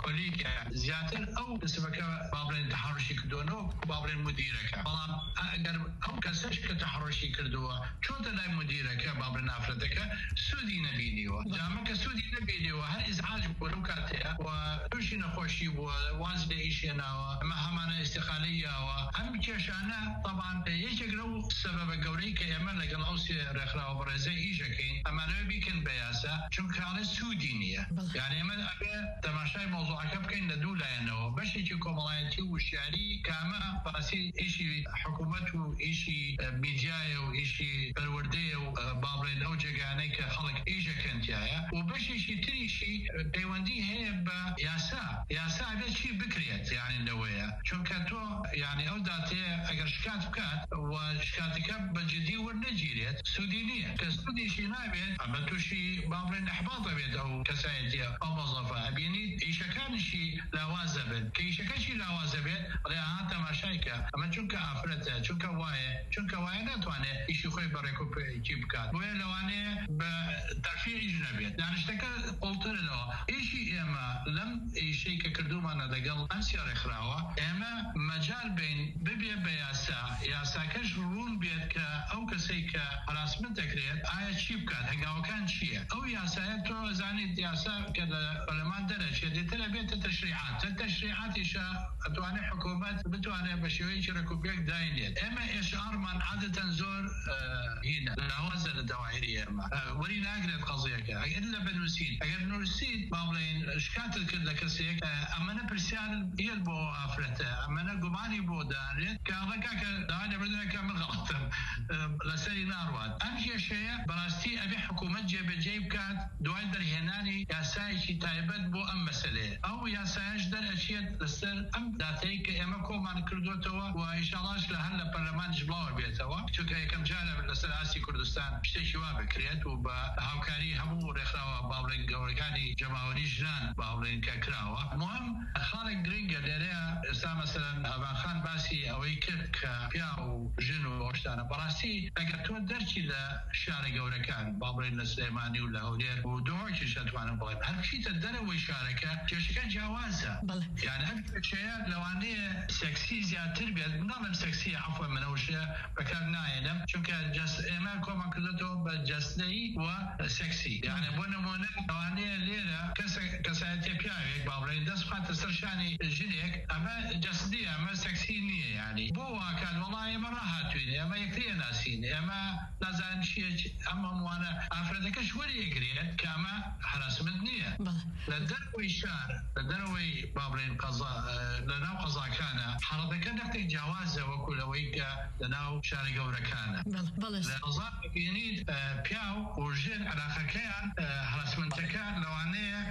كلية زيادة أو بسبب بابلين تحرشي كدونو بابلين مديرك والله أقدر أو كسش كتحرشي كردوا شو تلاقي مديرك بابلين أفرادك سودي نبينيو جامك سودي نبينيو هل إزعاج بولو كاتيا وشي نخوشي ووازد إيشينا ومهمنا استقالية وهم كيشانا طبعا يجرو سبب قولي كيما لقل أوسي رخلا وبرزي إيجاكين أما نبي كن بياسا شون كان سودينية يعني أما أبي تماشاي موضوع كبكين ندولا إنه باش يجي كوماليتي والشعري كما براسي إيشي حكومته إيشي ميديا وإيشي الوردية وبابلين أو جاكاني كخلق إيجاكين تيايا وباش يجي تري شي بيواندي هي بياسا ياسا أبي شي بكريت يعني نويا شون كاتو يعني أو داتي أجر شكات بكات وشكاتك بجدي ورنجيريت سودينية كسودي شي نابين أما توشي بابلين إحباط بيت أو كسايتي أو موظفة أبيني إيش كان شي لوازبن كيش كان شي لوازبن رياها تماشايكا أما شونك أفرته شونك واي شونك واي ناتوانه إيش خوي بريكو بيجيب كات ولو أنا بترفيه أجنبي يعني اشتكى قلت له إيشي إما لم إيشي كردو ما ندقل أنسيار إخراوة إما مجال بين ببيا بياسا ياسا كش رون بيت ك أو كسيك راسمنت كريت آية شيب كات هنگاو كان شيء أو ياسا تو زاني ياسا كذا علماء درجة دي تلا بيت التشريعات التشريعات إيشا أتواني حكومات بتواني بشوي شركوا بيك داينيت إما إشعار من عادة زور آه هنا النوازل الدوائرية إما آه ورينا أقرأ قضية كا إلا بنوسين أقر نورسين بابلين شكات الكل كسيك آه أما نبرسيان يلبو أفرته أما نقباني بو دانيت كأغلقا كداني بدنا كامل غلط آه لسري ناروان أمشي شيء براستي أبي حكومة جيب جيب كات دوائد درهناني ياساي شي تايبت بو أم مسألة أو ياسايش در أشياء لسر أم داتيك إما كومان كردوتوا وإن شاء الله لهلا برلمان جبلاور بيتوا شو كم جانب لسر آسي كردستان بشتي شواب كريت وبهاوكاري همو رخلاوا بابلين قوركاني جماوري جنان بابلين كاكراوا مهم خالق جرينجا ديريا إسا مثلا أبان خان باسي أو يكرد كبياو جنو وشتانا براسي أقر تو درشي لشارع قوركان بابلين لسليماني ولا هودير ودوعش شاتوانا بغيب هل شي تدروا شاركة جوشكا جوازة يعني هذا الشيء لو أني سكسي زيادة تربية نعمل سكسي عفوا من أول شيء بكار نايلم شوك جس إيمان كوما كذا بجسدي وسكسي يعني بنا منا لو أني ليلة كس كسائتي بياعك بابلين دس خاطر سرشاني جنيك أما جسدي أما سكسي نية يعني بوا كان والله مرة هاتويني أما يكتير ناسيني أما لازم شيء أما موانا أفردك شوري يقريت كما حراس مدنية لدروي شار لدروي بابلين قضاء لناو قضاء كان حرضك نحتاج جوازة وكل ويكا لناو شارع قورة كان لقضاء بينيد بياو ورجين علاقة كان حراس منتكان لو عنيه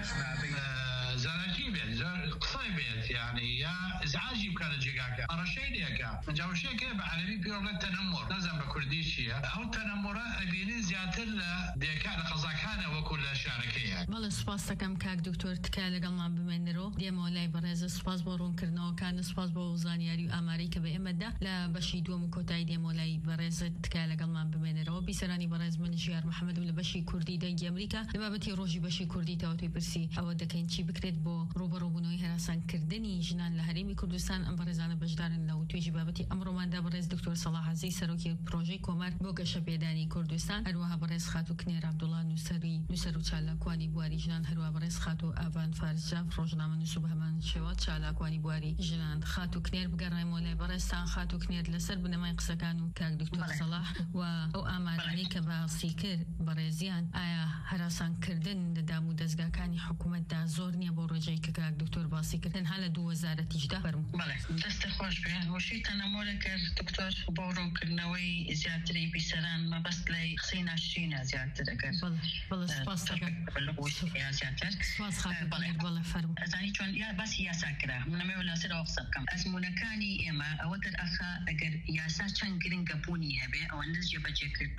زراجي بيت قصي بيت يعني يا ازعاجي بكان جيكاكا أرشيديكا من جاو شيء كيف بعلمي بيقول لك تنمر لازم بكرديشيا أو تنمر أبيني زيادة ديكا لقضاء كان وكل شاركية والله سپاس دکم کاک دکتور تکال گلمان بمنرو دیما لای برز سپاس بارون کرنا کان سپاس با زانیاری و آماری که به امده لا بشی دو مکوتای دیما لای برز تکال گلمان بمنرو بیسرانی برز من جیار محمد ولا بشی کردی دنگ امریکا لما بتی روجی بشی کردی تاوتی برسی او دکین چی بکرد با روبرو بنوی هراسان کردنی جنان لهریمی کردستان ام برزان بجدارن لو توی جبابتی امر من دا برز دکتور صلاح عزیز سروکی پروژه کومر بوگش بیدانی کردستان اروها برز خاتو کنیر عبدالله نوسری نوسرو چالا کوانی بواری جنان هروا برز خاتو آوان فارجا روزنامه نصوب همان شوات چالا کوانی بواری جنان خاتو کنیر بگرنای مولای برستان خاتو کنیر لسر بنمای قصه کانو کاک دکتور صلاح و او آمارانی که با سیکر برزیان آیا هراسان کردن دامو دزگاه کانی حکومت دا زور نیا بو رجای که کاک دکتور باسی کردن حالا دو وزارتی جدا فرمو بله دست خوش بیان وشی تنموله کر دکتور بورون کرنوی زیادری بیسران ما بس لی خسینا شینا زیادتر کر بله بله سپاس دکم يا زيادة سواس خاطر والله فرم زاني شلون يا بس يا ساكرة من ما ولا سر أقصد كم أزمنا كاني إما أودر أخا أجر يا ساشن كرين قبوني هبة أو الناس جب جكرت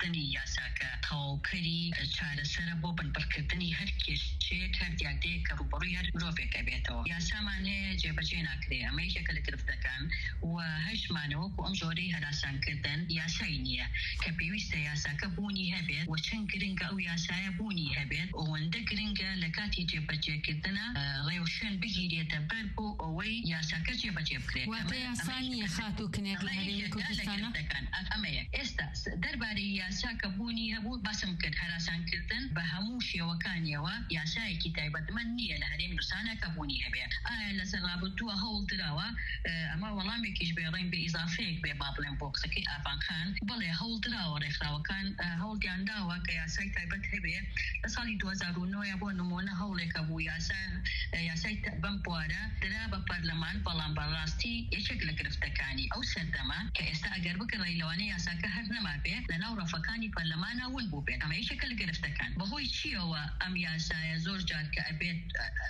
بەڵاوکردنی یاساکە تەواوکەری چارەسەرە بۆ بنبڕکردنی هەر کێشەیەک هەر دیاردەیەک کە ڕوبەڕووی هەر مرۆڤێکە بێتەوە. یاسامان هەیە جێبەجێ ناکرێ، ئەمە یەکێکە لە گرفتەکان و هەشمانەوەکو ئەم جۆرەی هەراسانکردن یاسایی نییە کە پێویستە یاساکە بوونی هەبێت و چەند گرنگە ئەو یاسایە بوونی هەبێت ئەوەندە گرنگە لە کاتی جێبەجێکردنە ڕێوشێن بگیرێتە بەر بۆ ئەوەی یاساکە جێبەجێ بکرێت. واتە یاسانیە خات و کنێت لە هەرێمی کوردستانە ئەمەیە. ئێستا دەربارەی یاسا کە بوونی هەبوو باسم کرد هەراسانکردن بە هەموو شێوەکانیەوە یاسایەکی تایبەتمەند نییە لە هەرێمی کوردستانە کە بوونی هەبێت. ئایا لەسەر ڕابردووە هەوڵدراوە ئەمە وەڵامێکیش بێڕێن بە ئیزافەیەک بێ با بڵێن بۆ قسەکەی ئافان خان بڵێ هەوڵدراوە ڕێکخراوەکان هەوڵیانداوە کە یاسای تایبەت هەبێ. لە ساڵی دوو هەزار و نۆ بۆ نمونە هەوڵێکە بوو یاسا یاسای بەم بوارە درا بە پەرلەمان، بەڵام بەڕاستی یەکێک لە گرفتەکانی ئەو سەردەما کە ئێستا ئەگەر بکڕی لەوانەیە یاساکە هەر نەما بێ لە ناو ڕەفەکانی پەرلەمانە ون بوو بێت. ئەمە یەکێکە لە گرفتەکان. بەهۆی چیەوە ئەم یاسایە زۆر جار کە ئەبێت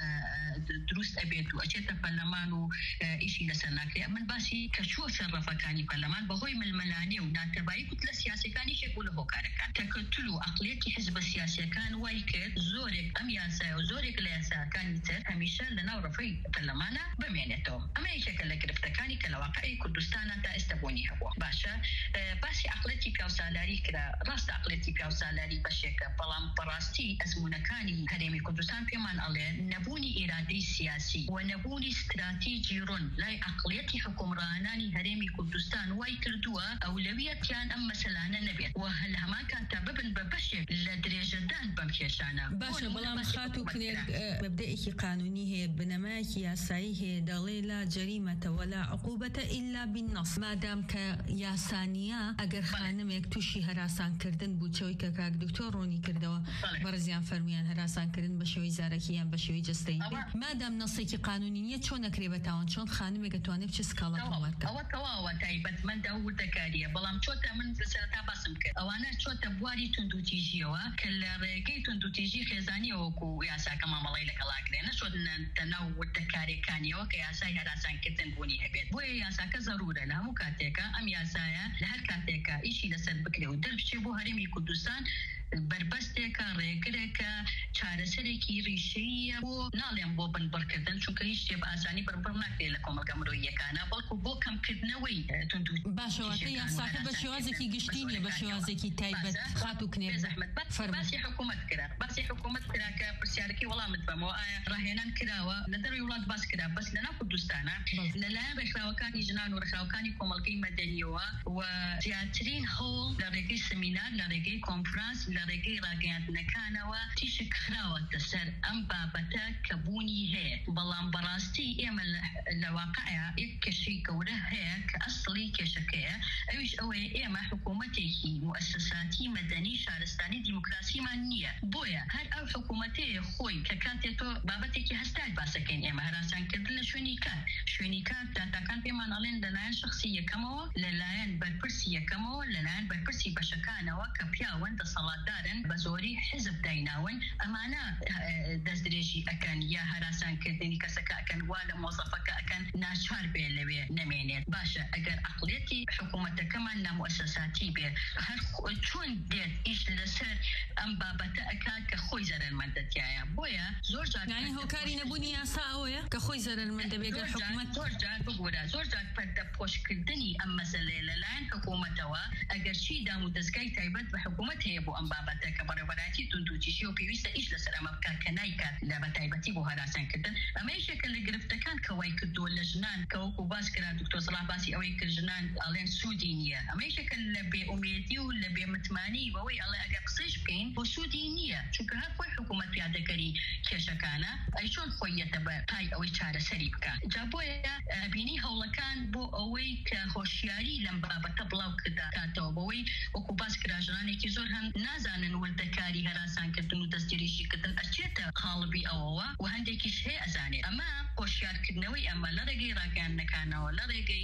دروست ئەبێت و ئەچێتە پەرلەمان و ئیشی لەسەر ناکرێت. من باسی کە چووە سەر ڕەفەکانی پەرلەمان بەهۆی ململانێ و ناتەبایی کوت لە سیاسەکانی شێک و لە هۆکارەکان تەکەتل و عەقڵیەتی حیزبە سیاسیەکان وای کرد زۆرێک ئەم یاسایە و زۆرێک لە یاساکانی تر هەمیشە لە ناو ڕەفەی پەرلەمانە بمێنێتەوە. ئەمە یەکێکە لە گرفتەکانی کە لە واقعی کوردستانە تا ئێستا بوونی هەبووە. باشە باسی عەقڵەتی پیاوسالاری کرا، ڕاستە عەقڵەتی پیاوسالاری بەشێکە، بەڵام بەڕاستی ئەزمونەکانی هەرێمی کوردستان پێمان ئەڵێ نەبوونی ئێرادەی سیاسی و نەبوونی استراتیجی ڕوون لای عەقڵیەتی حکومڕانانی هەرێمی کوردستان وای کردووە ئەولەویەتیان ئەم مەسەلانە نەبێت و هەل هەمان کاتە ببن بە بەشێک لە درێژەدان بەم کێشانە. باشە بەڵام خات و کنێر مەبدەئێکی قانونی هەیە، بنەمایەکی یاسایی هەیە، دەڵێ لا جەریمەتە وەلا عقوبەتە ئیلا بالنەص. مادام کە یاسانیە ئەگەر خانمێک تووشی هەراسانکردن بوو، چەوەی کە کاک دکتۆر ڕوونی کردەوە بەرزیان فەرمویان هەراسانکردن بە شێوەی زارەکییان بە شێوەی جەستەیی بێت، مادام نەسێکی قانونی نییە چۆن نەکرێ بەتاوان چۆن خانمێک دەتوانێت بچ سکاڵە هەڵوەرکە؟ ئەوە تەواوە تایبەتمەندە و وردەکاریە، بەڵام چۆتە من سەرەتا باسم کرد ئەوانە چۆتە بواری توندوتیژیەوە کە لە ڕێگەی توندوتیژی خێزانیەوەکو یاساکە مامەڵی لەگەڵاکرێ نەچۆتە ناو وردەکارێکانیەوە کە یاسای هەراسانکردن بوونی هەبێت. بۆیە یاساکە زەرورە لە هەموو کاتێکە ئەم یاسایە لە هەر کاتێکە ئیشی لەسەر بکرێ و دەربچێ بۆ هەرێمی کوردستان بربەستێکە ڕێگرێکە چارەسەرێکی ڕیشەیە بۆ ناڵێن بۆ بنبڕکردن، چونکە هیچ شتێ بە ئاسانی بنبڕ ناکرێت لە کۆمەلگا مرۆییەکانە، بەڵکو بۆ کەمکردنەوەی توندوتیژی. باشەوەتە یاساکە بە شێوازێکی گشتی نیە، بە شێوازێکی تایبەت. خات و کنێر باسی حکوومەت کرا باسی حکوومەت کرا کە پرسیارەکەی وەڵامت بەمەوە ئایا ڕاهێنان کراوە لە دەروی وڵات باس کرا، بەس لەناو کوردستانە لەلایەن ڕێکخراوەکانی ژنان و ڕێکخراوەکانی کۆمەڵگەی مەدەنیەوە و زیاترین هەوڵ لە ڕێگەی سەمینار، لە ڕێگەی کۆنفرانس، لە ڕێگەی ڕاگەیاندنەکانەوە تیشک خراوەتە سەر ئەم بابەتە کە بوونی هەیە. بەڵام بەڕاستی ئێمە لە واقعە یەک کێشەی گەورە هەیە کە ئەسڵی کێشەکەیە، ئەویش ئەوەیە ئێمە حکوومەتێکی موسساتی مەدەنی شارستانی دیموکراسیمان نییە. بۆیە هەر ئەو حکوومەتەیە خۆی کە کاتێک تۆ بابەتێکی هەستای باسەکەین ئێمە هەراسانکردن لە شوێنی کار شوێنی کار داتاکان پێمان ئەڵێن لەلایەن شخصی یەکەمەوە، لەلایەن بەرپرسی یەکەمەوە، لەلایەن بەرپرسی بەشەکانەوە کە پیاوەن دەسەڵاتدارن بە زۆری حزب دایناون، ئەمانە دەستدرێژی ئەکەن یا هەراسانکردنی کەسەکە ئەکەن وا لە مۆزەفەکە ئەکەن ناچار بێ لەوێ نەمێنێت. باشە ئەگەر عەقڵیەتی حکوومەتەکەمان نامؤسساتی بێ هەر چۆن دێت ئیش لەسەر ئەم بابەتە ئەکات کە خۆی زەرمەندەتیایە. بۆیە زۆر جار یعنی هۆکاری نەبوونی یاسا ئەوەیە کە خۆی زەرمەندە بێت. حکوومەت زۆر جار بگورە زۆر جار پەردە پۆشکردنی ئەم مەسەلەیە لەلایەن حکوومەتەوە ئەگەر چی دام و دەستگای تایبەت بە حکوومەت هەیە بۆ ئەم بابەتە کە بەڕێوەبەراتی توندوتیژی و پێویستە ئیش لەسەر ئەمە بکات کە نایکات لە بەتایبەتی بۆ هەراسانکردن. ئەمە یەکێکە لە گرفتەکان کە وای کردووە لە ژنان کە وەکو باس کرا دکتۆر سەلاح باسی ئەوەی کرد ژنان ئەڵێن سوودی نییە. ئەمە یەکێکە لە بێئومێدی و لە بێمتمانی بەوەی ئەڵێ ئەگەر قسەیش بکەین بۆ سوودی نییە، چونکە هەر خۆی حکوومەت پیادەکەری کێشەکانە ئەی چۆن خۆیەتە بە پای ئەوەی چارەسەری بکات. جا بۆیە بینی هەوڵەکان بۆ ئەوەی کە هۆشیاری لەم بابەتە بڵاو کرداتەوە بەوەی وەکو باس کرا ژنانێکی زۆر هەن نازانن وردەکاری هەراسانکردن و دەستگیریشیکردن ئەچێتە قاڵبی ئەوەوە و هەندێکیش هەیە ئەزانێت. ئەمە هۆشیارکردنەوەی ئەمە لە ڕێگەی ڕاگەیاندنەکانەوە، لە ڕێگەی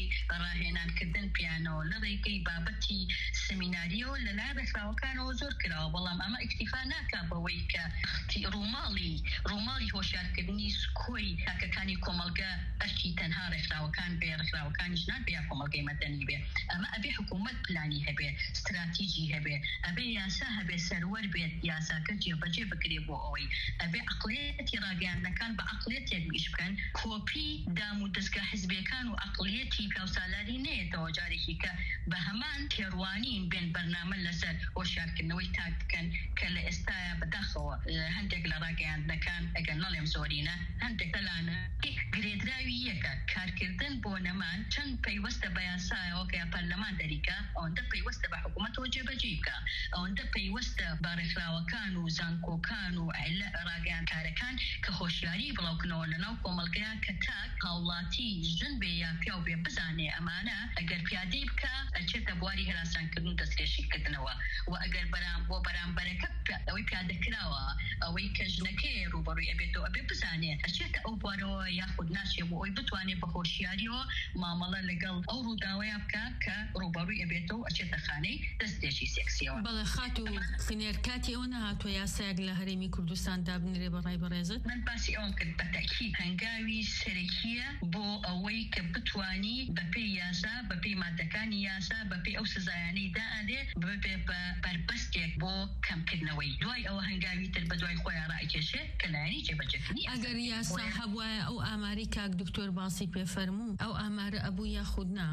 ڕاهێنانکردن پیانەوە، لە ڕێگەی بابەتی سەمیناریەوە لەلایەن ڕێکخراوەکانەوە زۆر کراوە، بەڵام ئەمە ئەمە ئیکتیفا ناکە بەوەی کە ڕووماڵی ڕووماڵی هۆشیارکردنی سکۆی تاکەکانی کۆمەلگە ئەرکی تەنها ڕێکخراوەکان بێ ڕێکخراوەکانی ژنان بێ یا کۆمەلگەی مەدەنی بێ ئەمە ئەبێ حکوومەت پلانی هەبێ استراتیژی هەبێ ئەبێ یاسا هەبێ سەروەر بێت یاساکە جێبەجێ بکرێ بۆ ئەوەی ئەبێ عقلێتی ڕاگەیاندنەکان بە عقلێتێک بیش بکەن کۆپی دام و دەستگا حیزبیەکان و عقلێتی پیاوسالاری نێتەوە جارێکی کە بە هەمان تێڕوانین بێن بەرنامە لەسەر هۆشیارکردنەوەی تاک بکەن کە لە ئێستاە بەداخەوە هەندێک لە ڕاگەیاندنەکان ئەگەر نەڵێم زۆرینە هەندێک لەلانە گرێدراوی یەکە کارکردن بۆ نەمان چەند پەیوەستە بە یاسایەوە کە یا پەرلەمان دەریکە ئەوەندە پەیوەستە بە حکوومەتەوە جێبەجێ بکە ئەوەندە پەیوەستە بە ڕێکخراوەکان و زانکۆکان و ڕاگەیاندکارەکان کە هۆشیاری بڵاوکنەوە لەناو کۆمەلگەیان کە تاک هاوڵاتی ژن بێ یا پیا و بێ بزانێ ئەمانە ئەگەر پیادەی بکە ئەچێتە بواری هەراسانکردن دەستێشیکردنەوە و ئەگەر بەرام بۆ بەرامبەرەکە ئەوەی پیادەکراوە ئەوەی کە ژنەکەی ڕوبەڕووی ئەبێتەوە ئەبێ بزانێ ئەچێتە ئەو بوارەوە یاخود ناچێ بۆ ئەوی بتوانێت بە هۆشیاریەوە مامەڵە لەگەڵ ئەو ڕووداوەیە بکە کە ڕوبەڕووی ئەبێتەوە ئەچێتە خانەی دەستێشی سێکسیەوە. بەڵێ خات و خنێر کاتی ئەوە نەهاتوە یاسایەک لە هەرێمی کوردستان دابنرێ بەڕای بەڕێزت؟ من باسی ئەوم کرد بە تەکید هەنگاوی سەرەکیە بۆ ئەوەی کە بتوانی بەپێی یاسا بەپێی مادەکانی یاسا بەپێی ئەو سزایانەی دائەدێ ببێ بە بربەستێک بۆ کەمکردنەوەی دوای ئەوە هەنگاوی تر بە دوای خۆیان ڕائکێشێت کە لایەنی جێبەجێکردنی ئەگەر یاسا هەبوایە ئەو ئاماری کاک دکتۆر باسی پێفەرموو ئەو ئامارە ئەبوو یاخود نا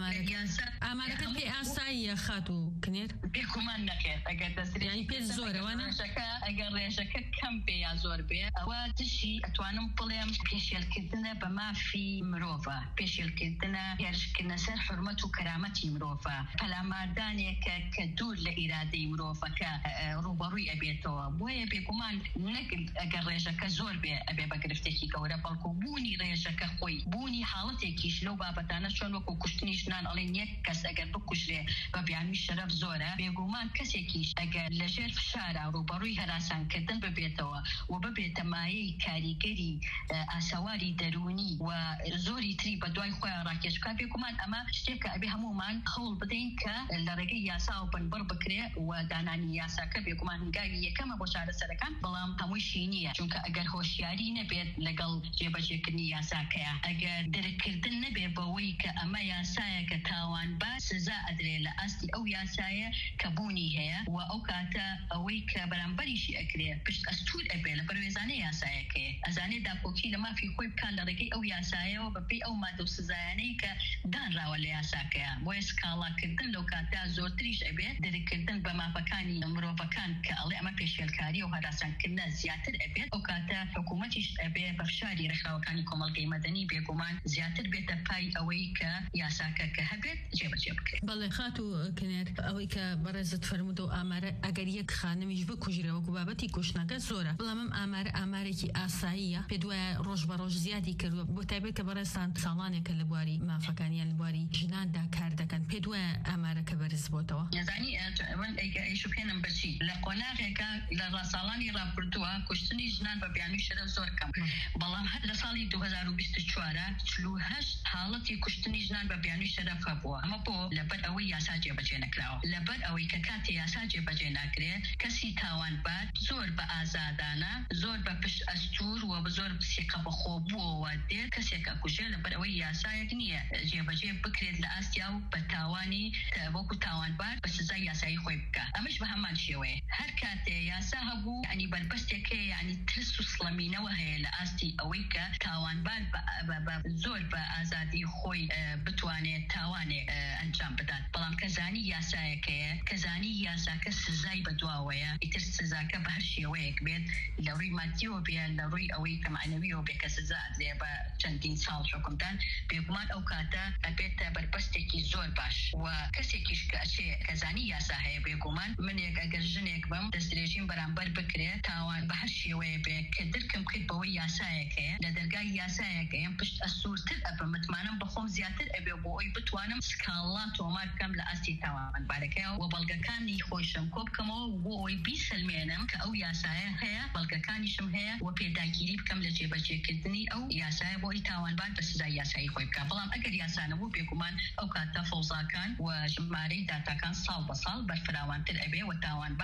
ئامارەکە پێی ئاساییە خات و کنێر بێگومان نەکرێت ئەگەر دەستێنی پێ زۆرەوەە ئەگەر ڕێژەکە کەم پێ یا زۆر بێ ئەوە دشی ئەتوانم بڵێم پێشێلکردنە بە مافی مرۆڤە پێشێلکردنە هێرشکردنە سەر حرمەت و کەرامەتی مرۆڤە پەلاماردانێکە کە دوور لە ئیرادەی مرۆڤەکە ڕوبەڕووی ئەبێتەوە بۆیە بێگومان نەکرد ئەگەر ڕێژەکە زۆر بێ ئەبێ بە گرفتێکی گەورە بەڵکو بوونی ڕێژەکە خۆی بوونی حاڵەتێکیش لەو بابەتانە چۆن وەکو کوشتنی ژنان ئەڵێن یەک کەس ئەگەر بکوژرێ بە بیانوی شەرەف زۆرە بێگومان کەسێکیش ئەگەر لەژێر فشارە ڕوبەڕووی هەراسانکردن ببێتەوە و ببێتە مایەی کاریگەری ئاسەواری دەرونی و زۆری تری بە دوای خۆیان ڕاکێشکا بێگومان ئەمە شتێکە ئەبێ هەمومان هەوڵ بدەین کە لە ڕێگەی یاسا و بنبڕ بکرێ و دانانی یاساکە بێگومان هەنگاوی یەکەمە بۆ چارەسەرەکان بەڵام هەمووشی نییە چونکە ئەگەر هۆشیاری نەبێت لەگەڵ جێبەجێکردنی یاساکەیە ئەگەر درکردن نەبێ بەوەی کە ئەمە یاسایە کە تاوانبار سزا ئەدرێ لە ئاستی ئەو یاسایە کە بوونی هەیە و ئەو کاتە ئەوەی کە بەرامبەریشی ئەکرێ پشت ئەستور ئەبێ لە بەروێزانەی یاسایەکەیە ئەزانێ داپۆکی لە مافی خۆی بکان لە ڕێگەی ئەو یاسایەوە بەپێی ئەو مادە و سزایانەی کە دانراوە لە یاساکەیە بۆیە سکاڵاکردن لەو کاتە زۆرتریش ئەبێ دەرکردن بە مافەکانی مرۆڤەکان کە ئەڵێ ئەمە پێشێلکاری و هەراسانکردنە زیاتر ئەبێت ئەو کاتە حکوومەتیش ئەبێ بەفشاری ڕێکخراوەکانی کۆمەڵگەی مەدەنی بێگومان زیاتر بێتە پای ئەوەی کە یاساکە کە هەبێت جێبەجێ بکرێت. بەڵێ خات و کنێر ئەوەی کە بەڕێزت فەرمووە و ئامارە ئەگەر یەک خانمیش بکوژرەوە و بابەتی کوشتنەکە زۆرە بەڵام ئەم ئامارە ئامارێکی ئاساییە پێ دوایە ڕۆژ بە ڕۆژ زیادی کردووە بۆ تایبەت کە بەڕێستان ساڵانێکە لە بواری مافەکانیان لە بواری ژناندا کار دەکەن پێ دوایە ئامارەکە بەرز بۆتەوە نەزانی ئەیشو پێنم بچی لە قۆناغێکە لە ڕاستاڵانی ڕابردووە کوشتنی ژنان بە بیانوی شەرەف زۆر کەم بەڵام هەر لە ساڵی دوو هەزار و بیست و چوار چل و هەشت حاڵەتی کوشتنی ژنان بە بیانوی شەرەف هەبووە ئەمە بۆ لەبەر ئەوەی یاسا جێبەجێ نەکراوە لەبەر ئەوەی کە کاتێ یاسا جێبەجێ ناکرێت کەسی تاوانبار زۆر بە ئازادانە زۆر بە پشت ئەستور و بە زۆر سێقە بەخۆبووەوە دێت کەسێک ئەکوژێ لەبەر ئەوەی یاسایەک نییە جێبەجێ بکرێت لە ئاستیا و بە تاوانی وەکو تاوانبار بە سزای یاسایی خۆی بکە ئەمەش بە هەمان شێوەیە هەر کاتێ یاسا هەبوو ینی بربەستێک هەیە ینی ترس و سڵەمینەوە هەیە لە ئاستی ئەوەی کە تاوانبار زۆر بە ئازادی خۆی بتوانێت تاوانێک ئەنجام بدات بەڵام کە زانی یاسایەکەیە کە زانی یاساکە سزای بەدواوەیە ئیتر سزاکە بە هەر شێوەیەک بێت لە ڕووی مادیەوە بێت لە ڕووی ئەوەی کە معنەویەوە بێ کە سزا ئەدرێ بە چەندین ساڵ حکومدان بێگومان ئەو کاتە ئەبێتە بربەستێکی زۆر باش و کەسێکیش کە ئەچێ کە زانی یاسا هەیە بێگومان منێک ئەگەر ژنێک بم دەستدرێژیم بەرامبەر بکرێت تاوان بە هەر شێوەیە بێ کە درکم کرد بەوەی یاسایەکەیە لە دەرگای یاسایەکەیەم پشت ئەسوورتر ئەبم متمانم بەخۆم زیاتر ئەبێ بۆ ئەوی بتوانم سکاڵا تۆمار بکەم لە ئاستی تاوانبارەکەیەوە و بەڵگەکانی خۆشم کۆ بکەمەوە بۆ ئەوی بیسەلمێنم کە ئەو یاسایە هەیە بەڵگەکانیشم هەیە و پێداگیری بکەم لە جێبەجێکردنی ئەو یاسایە بۆی تاوانبار بە سزای یاسایی خۆی بکە بەڵام ئەگەر یاسانەبوو بێگومان ئەو کاتە فەوزاکان و ژمارەی داتاکان ساڵ بە ساڵ بەرفراوانتر ئەبێ و تاوانبار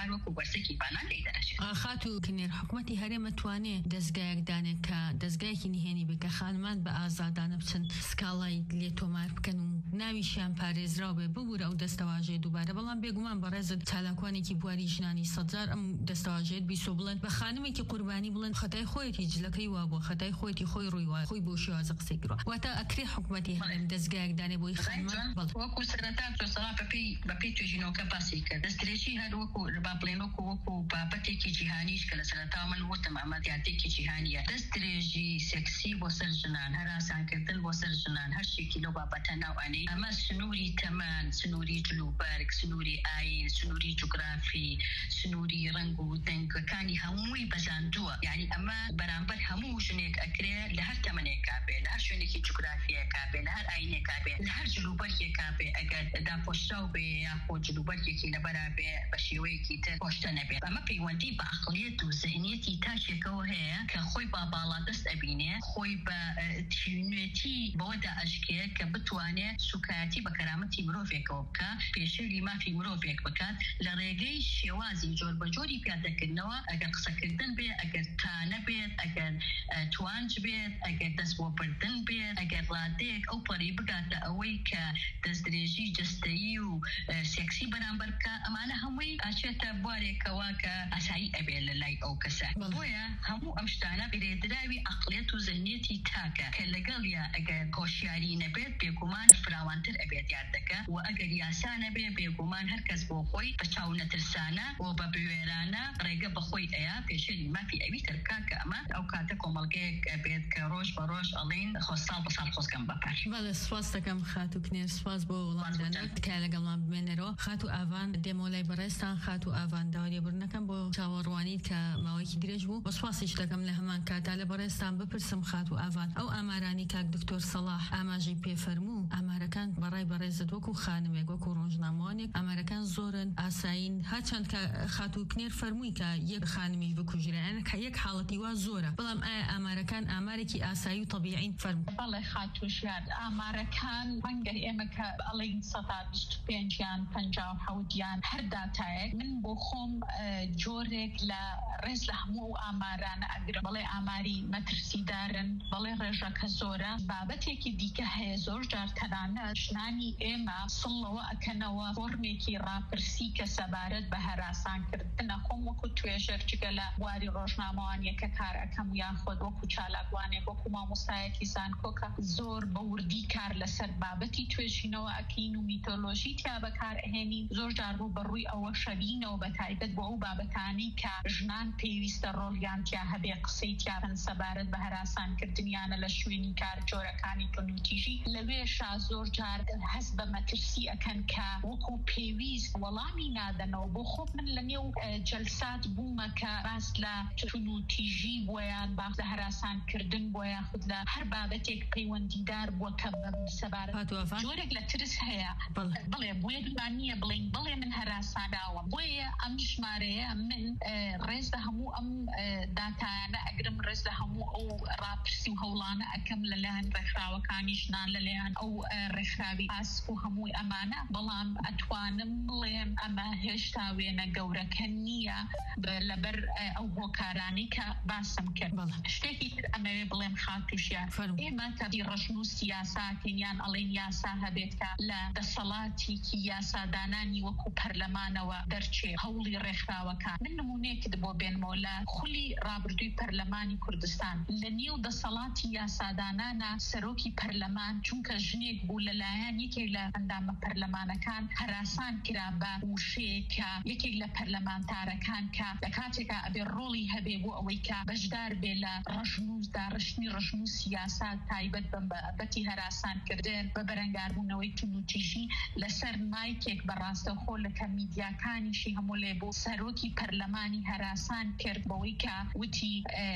هەروەکو بەرسێکی بانان لێ دەرەچێت. خاتو کنێر حکوومەتی هەرێمە توانێت دەستگایەک دانێت کە دەستگایەکی نهێنی بێ کە خانمان بە ئازادانە بچن سکاڵای لێ تۆمار بکەن و ناویشیان پارێزراو بێ ببوورە ئەو دەستەواژێ دووبارە. بەڵام بێگومان بەڕێزت چالاکوانێکی بواری ژنانی سەدجار ئەم دەستەواژێت بیسۆ بڵێن بە خانمێکی قوربانی بڵێن خەتای خۆیەتی جلەکەی وا بووە، خەتای خۆیەتی خۆی ڕووی وایە، خۆی بۆ شێوازە قسەی کردووە. واتە ئەکرێ حکوومەتی هەرێم دەستگایەک دانێ بۆی خانمان. وەکو سەرەتا تۆسەڵا بەپێی بەپێی توێژینەوەکە باسی کرد دەستدرێژی هەر وەکو با بڵێن وەکو وەکو بابەتێکی جیهانیش کە لە سەرەتا من وتم ئەمە دیارتێکی جیهانیە. دەستدرێژی سێکسی بۆ سەر ژنان، هەراسانکردن بۆ سەر ژنان، هەر شتێکی لەو بابەتە ناوانەی ئەمە سنووری تەمان، سنووری جلوبەرگ، سنووری ئاین، سنووری جوگرافی، سنووری ڕەنگ و دەنگەکانی هەمووی بەزاندووە. یعنی ئەمە بەرامبەر هەموو ژنێک ئەکرێ لە هەر تەمەنێکا بێ، لە هەر شوێنێکی جوگرافیەکا بێ، لە هەر ئاینێکا بێ، لە هەر جلوبەرگێکا بێ، ئەگەر داپۆشراو بێ یاخۆ جلوبەرگێکی لەبەرا بێ بە شێوەیەکی تر پۆشتە نەبێت. ئەمە پەیوەندی بە عەقڵیەت و ذهنیەتی تاکێکەوە هەیە کە خۆی با باڵا دەست ئەبینێ، خۆی بە تینوێتی بەوەدا ئەشکێ کە بتوانێت سوکایەتی بە کەرامەتی مرۆڤێکەوە بکە، پێشێری مافی مرۆڤێک بکات لە ڕێگەی شێوازی جۆر بە جۆری پیادەکردنەوە. ئەگەر قسەکردن بێ، ئەگەر تانە بێت، ئەگەر توانج بێت، ئەگەر دەست بۆ بردن بێت، ئەگەر ڕادەیەک ئەو پەڕی بگاتە ئەوەی کە دەستدرێژی جەستەیی و سێکسی بەرامبەر بکە، ئەمانە هەمووی ئاچێتە بوارێکەوە کە ئاسایی ئەبێ لە لای ئەو کەسە. بۆیە هەموو ئەم شتانە بێدراوی عەقڵیەت و ذهنیەتی تاکە کە لەگەڵیا ئەگەر هۆشیاری نەبێت بێگومان فراوانتر ئەبێت یاردەکە و ئەگەر یاسا نەبێ بێگومان هەرکەس بۆ خۆی بە چاو نەترسانە و بە بوێرانە ڕێگە بەخۆی ئەیە پێشێری مافی ئەوی ترکا کە ئەمە ئەو کاتە کۆمەڵگەیەک بێت کە ڕۆژ بە ڕۆژ ئەڵێن خۆساڵ بە ساڵ خۆزگەم بەپار. بەڵێ سپاس دەکەم خاتو کنێر، سپاس بۆ وڵامدانەوە کە لەگەڵمان بمێنەرەوە. خاتو ئاوان دێمۆلای بەڕێستان، خاتو ئاوان داوای بڕنەکەم بۆ چاوەڕوانیت کە ماوەیەکی درێژ بوو. بە سپاسیش دەکەم لە هەمان کاتا لە بەڕێستان بپرسم خاتو ئاوان ئەو ئامارانی کاک دکتۆر سەلاح ئاماژەی پێفەرموو، ئامارەکان بەڕای بەڕێزت وەکو خانمێک وەکو ڕۆژنامەوانێک ئامارەکان زۆرن ئاساین، هاچەند کە خاتو کنێر فەرمووی کە یەک خانمی بکوژرێن کە یەک حاڵەتی وا زۆرە، بەڵام ئایا ئامارەکان ئامارێکی ئاسایی و طبیعین فەرموو؟ بەڵێ خاتوشیان ئامارەکان ڕەنگە ئێمە کە ئەڵێن سەد و بیست و پێنج یان پەنجاو و حەوت یان هەر داتایەک من بۆ خۆم جۆرێک لە ڕێز لە هەموو ئامارانە ئەگرم. بەڵێ ئاماری مەترسیدارن، بەڵێ ڕێژەکە زۆرە. بابەتێکی دیکە هەیە زۆر جار تەنانە ژنانی ئێمە سڵەوە ئەکەنەوە فۆرمێکی ڕاپرسی کە سەبارەت بە هەراسانکردنە. خۆم وەکو توێژەر جگە لە واری ڕۆژنامەوانیەکە کار ئەەکەم یاخۆت وەکو چالاکوانێک وەکو مامۆستایەکی زانکۆکە زۆر بە وردی کار لەسەر بابەتی توێژینەوە ئەکەین و میتۆلۆژی تیا بەکار ئەهێنین. زۆر جار ڕوو بەڕووی ئەوە شەبینەوە بە تایبەت بۆ ئەو بابەتانی کە ژنان پێویستە ڕۆڵیان تیا هەبێ قسەی تیاڕن سەبارەت بە هەراسانکردنیانە لە شوێنی کار جۆرەکانی تونوتیژی. لەوێشا زۆر جار هەست بە مەترسی ئەکەن کە وەکو پێویست وەڵامی نادەنەوە. بۆ خۆم من لە نێو جەلسات بوومە کە ڕاست لە تونوتیژی بۆیان باخ لە هەراسانکردن بۆ یاخود لە هەر بابەتێک پەیوەندیدار بووە کە سەبارەت جۆرێک لە ترس هەیە. بڵێ بۆیە دوان نییە بڵێن بڵێ من هەراسانداوم. بۆیە ئەم ژمارەیە من ڕێز لە هەموو ئەم داتایانە ئەگرم، ڕێز لە هەموو ئەو ڕاپرسی و هەوڵانە ئەکەم لەلایەن ڕێکخراوەکانی ژنان لەلایەن ئەو ڕێکخراوی ئاسک و هەمووی ئەمانە. بەڵام ئەتوانم بڵێم ئەمە هێشتا وێنە گەورەکە نییە لەبەر ئەو هۆکارانی کە باسم کرد. شتێکی تر ئەمەوێ بڵێم خاتوشیان ئێمە تەبی ڕژن و سیاساتیان ئەڵێن یاسا هەبێت کە لە دەسەڵاتێکی یاسادانانی وەکو پەرلەمانەوە دەرچێ هەوڵی ڕێکخراوەکان. من نمونەیەکت بۆ بێنمەوە لە خولی ڕابردووی پەرلەمانی کوردستان لە نێو دەسەڵاتی یاسادانانە سەرۆکی پەرلەمان چونکە ژنێک بوو لەلایەن یەکێک لە ئەندامە پەرلەمانەکان هەراسان کرا بە وشەیەکە یەکێک لە پەرلەمانتارەکان کە لە کاتێکا ئەبێ ڕۆڵی هەبێ بۆ ئەوەی کە بەشدار بێ لە ڕژن و داڕشتنی ڕژن و سیاسات تایبەت بە بەتی هەراسانکردن بە بەرەنگاربوونەوەی تونوتیژی لەسەر مایکێک بەڕاستەخۆ لەکە میدیاکانیشی هەموو لێ بۆ سەرۆکی پەرلەمانی هەراسان کرد بەوەی کە وتی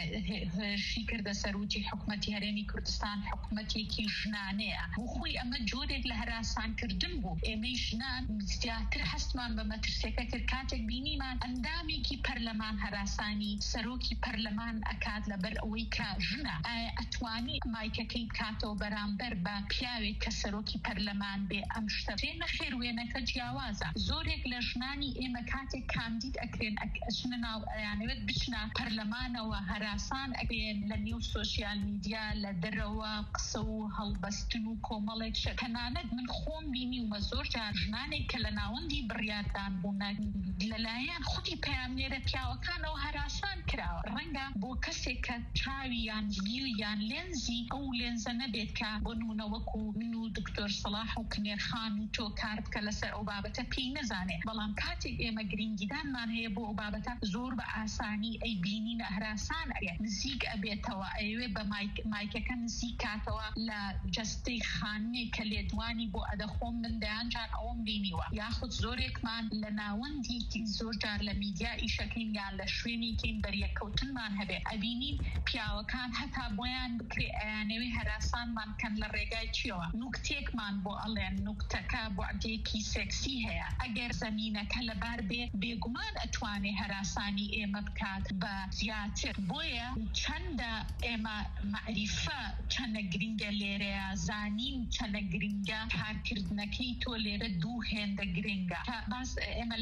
هێرشی کردە سەرۆکی حکوومەتی هەرێمی کوردستان حکوومەتێکی ژنانەیە. بۆ خۆی ئەمە جۆرێک لە هەراسانکردن بوو. ئێمەی ژنان زیاتر هەستمان بە مەترسیەکە کرد کاتێک بینیمان ئەندام وەڵامێکی پەرلەمان هەراسانی سەرۆکی پەرلەمان ئەکات لەبەر ئەوەی کە ژنە ئەتوانی مایکەکەی بکاتەوە بەرامبەر بە پیاوێک کە سەرۆکی پەرلەمان بێ ئەم شتە تێنە خێروێنەکە جیاوازە. زۆرێک لە ژنانی ئێمە کاتێک کاندید ئەکرێن ئەچنە ناو ئەیانەوێت بچنە پەرلەمانەوە هەراسان ئەگەن لە نێو سۆشیال میدیا لە دەرەوە قسە و هەڵبەستن و کۆمەڵێک شت. تەنانەت من خۆم بینی ومە زۆر جار ژنانێک کە لە ناوەندی بڕیاردان بوون لەلایەن خودی پەیامنێرە پیاوەکانەوە هەراسان کراوە. ڕەنگە بۆ کەسێک کە چاوی یان گیل یان لێنزی ئەو لێنزە نەبێت کە بۆ نمونە وەکو من و دکتۆر سەلاح و کنێرخان و تۆ کار بکە لەسەر ئەو بابەتە پێی نەزانێ. بەڵام کاتێک ئێمە گرنگیدانمان هەیە بۆ ئەو بابەتە زۆر بە ئاسانی ئەی بینینە هەراسان ئەرێ نزیک ئەبێتەوە ئەوێ بە مایکەکە نزیک کاتەوە لە جەستەی خانێ کە لێدوانی بۆ ئەدەخۆم من دەیان جار ئەوم بینیوە. یاخود زۆرێکمان لە ناوەندی زۆر جار لە میدیا ئیشەکەین یان لە شوێنێکین بەریەکەوتنمان هەبێ ئەبینین پیاوەکان هەتا بۆیان بکرێ ئەیانەوێ هەراسانمان کەن لە ڕێگای چیەوە. نوکتێکمان بۆ ئەڵێن نوکتەکە بۆعدێکی سێکسی هەیە. ئەگەر زەمینەکە لەبار بێ بێگومان ئەتوانێ هەراسانی ئێمە بکات بە زیاتر. بۆیە چەندە ئێمە معریفە چەندە گرنگە لێرەیە زانین چەندە گرنگە کارکردنەکەی تۆ لێرە دوو هێندە گرنگە. باس ئێمە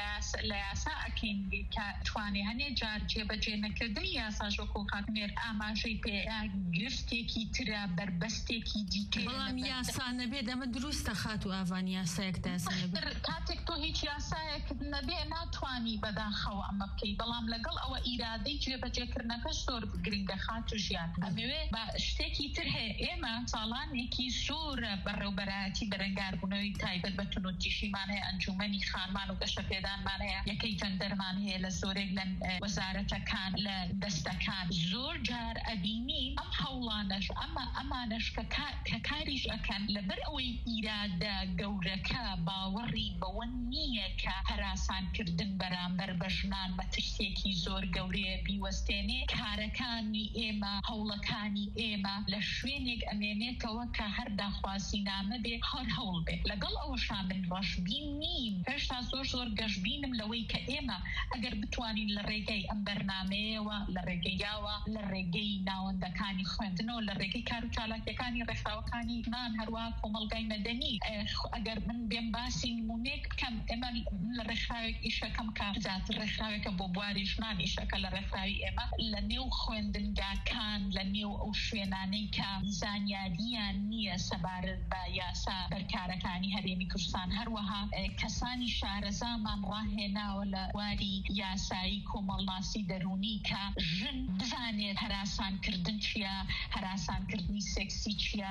لە یاسا ئەکەین کە توانێ هەنێ جار جێبەجێ نەکردنی یاسا ژۆکۆ کاتمێر ئاماژەی پێ گرفتێکی ترە بەربەستێکی دیکە. بەڵام یاسا نەبێت ئەمە دروستە خات و ئاوان یاسایەک کاتێک تۆ هیچ یاسایەک نەبێ ناتوانی بەداخەوە ئەمە بکەی. بەڵام لەگەڵ ئەوە ئیرادەی جێبەجێکردنەکە زۆر گرنگە خات و ژیان. ئەمەوێ بە شتێکی تر هەیە ئێمە ساڵانێکی زۆرە بەڕێوبەرایەتی بەرەنگاربوونەوەی تایبەت بە تونوتیشیمان هەیە ئەنجومەنی خانمان و گەشە پێدانمان هەیە یەکەی جەندەرمان هەیە لە زۆرێک لە وەزارەتەکان لە دەستەکان. زۆر جار ئەبینی ئەم هەوڵانەش ئەمە ئەمانەش کە کاریش ئەکەن لەبەر ئەوەی ئیرادە گەورەکە باوەڕی بەوە نییە کە هەراسانکردن بەرامبەر بە ژنان مەترسێکی زۆر گەورەیە بیوەستێنێ. کارەکانی ئێمە هەوڵەکانی ئێمە لە شوێنێک ئەمێنێتەوە کە هەر داخوازینامە بێ هەر هەوڵ بێ. لەگەڵ ئەوەشا من ڕەشبین نیم هێشتا زۆر زۆر گەشبینم لەوەی کە ئێمە ئەگەر بتوانین لە ڕێگەی ئەم بەرنامەیەوە لە ڕێگەیاوە لە ڕێگەی ناوەندەکانی خوێندنەوە لە ڕێگەی کار و چالاکیەکانی ڕێکخراوەکانی مان هەروە کۆمەڵگای مەدەنی ئەگەر من بێم باسی نمونێک بکەم ئێمە لە ڕێکخراوێک ئیشەکەم کار زیاتر ڕێکخراوێکە بۆ بواری ژنان ئیشەکە لە ڕێکخراوی ئێمە لە نێو خوێندنگاکان لە نێو ئەو شوێنانەی کە زانیاریان نییە سەبارەت بە یاسا بەرکارەکانی هەرێمی کوردستان هەروەها کەسانی شارەزامان ڕاهێناوە لە واری یاسایی کۆمەڵناسی دەرونی کە ژن بزانێت هەراسانکردن چییە هەراسانکردنی سێکسی چییە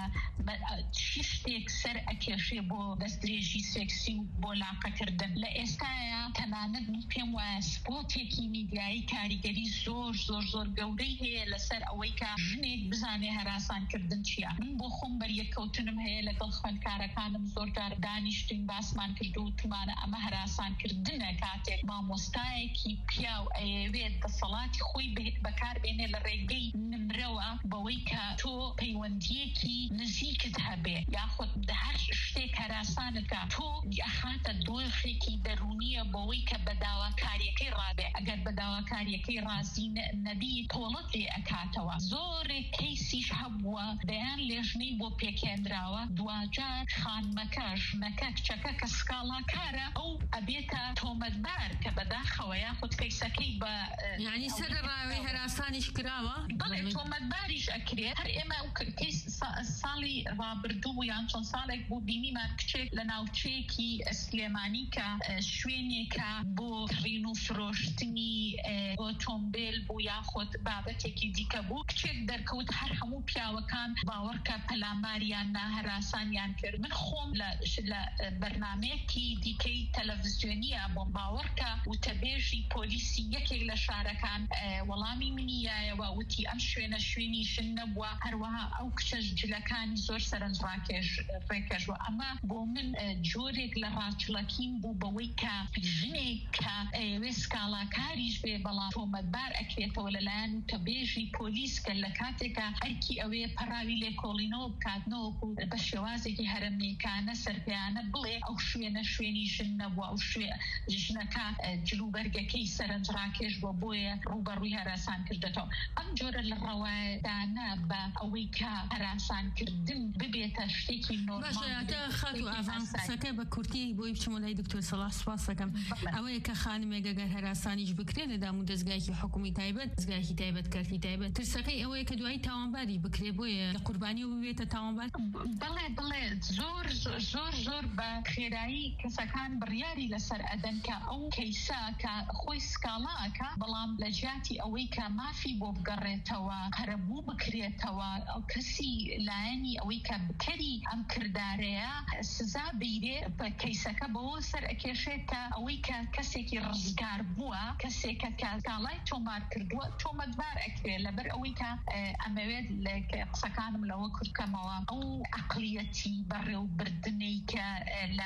چی شتێک سەر ئەکێشێ بۆ دەستدرێژی سێکسی و بۆ لاقەکردن. لە ئێستاە تەنانەت پێم وایە سپۆتێکی میدیایی کاریگەری زۆر زۆر زۆر گەورەی هەیە لەسەر ئەوەی کە ژنێک بزانێ هەراسانکردن چییە. من بۆ خۆم بەریەکەوتنم هەیە لەگەڵ خوێندکارەکانم زۆر جار دانیشتین باسمان کردو و تومانە ئەمە هەراسانکردنە کاتێک مامۆستایەکی پیاو ئەیەوێت دەسەڵاتی خۆی بەکاربێنێ لە ڕێگەی نمرەوە بەوەی کە تۆ پەیوەندیەکی نزیکت هەبێ یاخود هەر شتێک هەراسانەکە تۆ ئەخاتە دۆخێکی دەرونیە بەوەی کە بە داواکاریەکەی ڕابێ. ئەگەر بە داواکاریەکەی ڕازی نەبی تۆڵەت لێ ئەکاتەوە. زۆرێک کەیسیش هەبووە دەیان لێژنەی بۆ پێکێنراوە دوجار خانمەکە ژنەکە کچەکە کە سکاڵاکارە ئەو ئەبێتە تۆمەتبار کە بەداخەوە یاخود کەیسەکەی بە یعنی سەر ڕاوی هەراسانیش کراوە بەڵێ تۆمەتباریش ئەکرێت. هەر ئێمە ساڵی ڕابردوو یان چەند ساڵێک بوو بینیمان کچێک لە ناوچەیەکی سلێمانی کە شوێنێکە بۆ کڕین و فرۆشتنی ئۆتۆمبیل بوو یاخود بابەتێکی دیکە بوو. کچێک دەرکەوت هەر هەموو پیاوەکان باوەڕکە پەلاماریان ناهەراسانیان کرد. من خۆم لە بەرنامەیەکی دیکەی تەلەڤیزیۆنیە بۆم باوەڕکە وتەبێژی پۆلیسی یەکێک لە شارەکان وەڵامی منیایەوە وتی ئەم شوێنە شوێنی ژن نەبووە هەروەها ئەو کچەش جلەکانی زۆر سەرنج ڕاکێشوە. ئەمە بۆ من جۆرێک لە ڕاچڵەکیم بوو بەوەی کە ژنێک کە ئەوێ سکاڵاکاریش بێ بەڵام تۆمەتبار ئەکرێتەوە لەلایەن تەبێژی پۆلیس کە لە کاتێکە ئەرکی ئەوەیە پەراوی لێکۆڵینەوە بکاتنەوەکو بە شێوازێکی هەرەمێکانە سەرپیانە بڵێ ئەو شوێنە شوێنی ژن نەبووە، ئەو ژنەکە جلوبەرگەکەی سەرنجڕاکێش بۆ بۆیە ڕوبەڕووی هەراسان کردێتەوە. ئەم جۆرە لە ڕەوادانە بە ئەوەی کە هەراسانکردن ببێتە شتێکی نۆرمال. خات و ئاڤان قسەکە بە کورتی بۆی بچمە لای دکتۆر سەلاح سوپاس دەکەم. ئەوەیە کە خانمێک ئەگەر هەراسانیش بکرێت لە دام و دەستگایکی حکومی تایبەت، دەستگایکی تایبەت، کارتی تایبەت، ترسەکەی ئەوەیە کە دوای تاوانباری بکرێ بۆیە لە قوربانی و ببێتە تاوانبار. بڵێ بڵێ زۆر زۆر زۆر بە خێرایی کەسەکان بڕیاری لەسەر ئەدەن کە ئەو کەیسە کە خۆی سکاڵاکە، بەڵام لە جیاتی ئەوەی کە مافی بۆ بگەڕێتەوە، هەرەبوو بکرێتەوە، ئەو کەسی لایەنی ئەوەی کە بکەری ئەم کردارەیە سزا بیرێ بە کەیسەکە بەوە سەر ئەکێشێت کە ئەوەی کە کەسێکی ڕزگار بووە، کەسێکە کە سکاڵای تۆمار کردووە تۆمەتبار ئەکرێت لەبەر ئەوەی کە ئەمەوێت لە قسەکانم لەوە کورتکەمەوە ئەو عەقلیەتی بەڕێوەبردنەی کە لە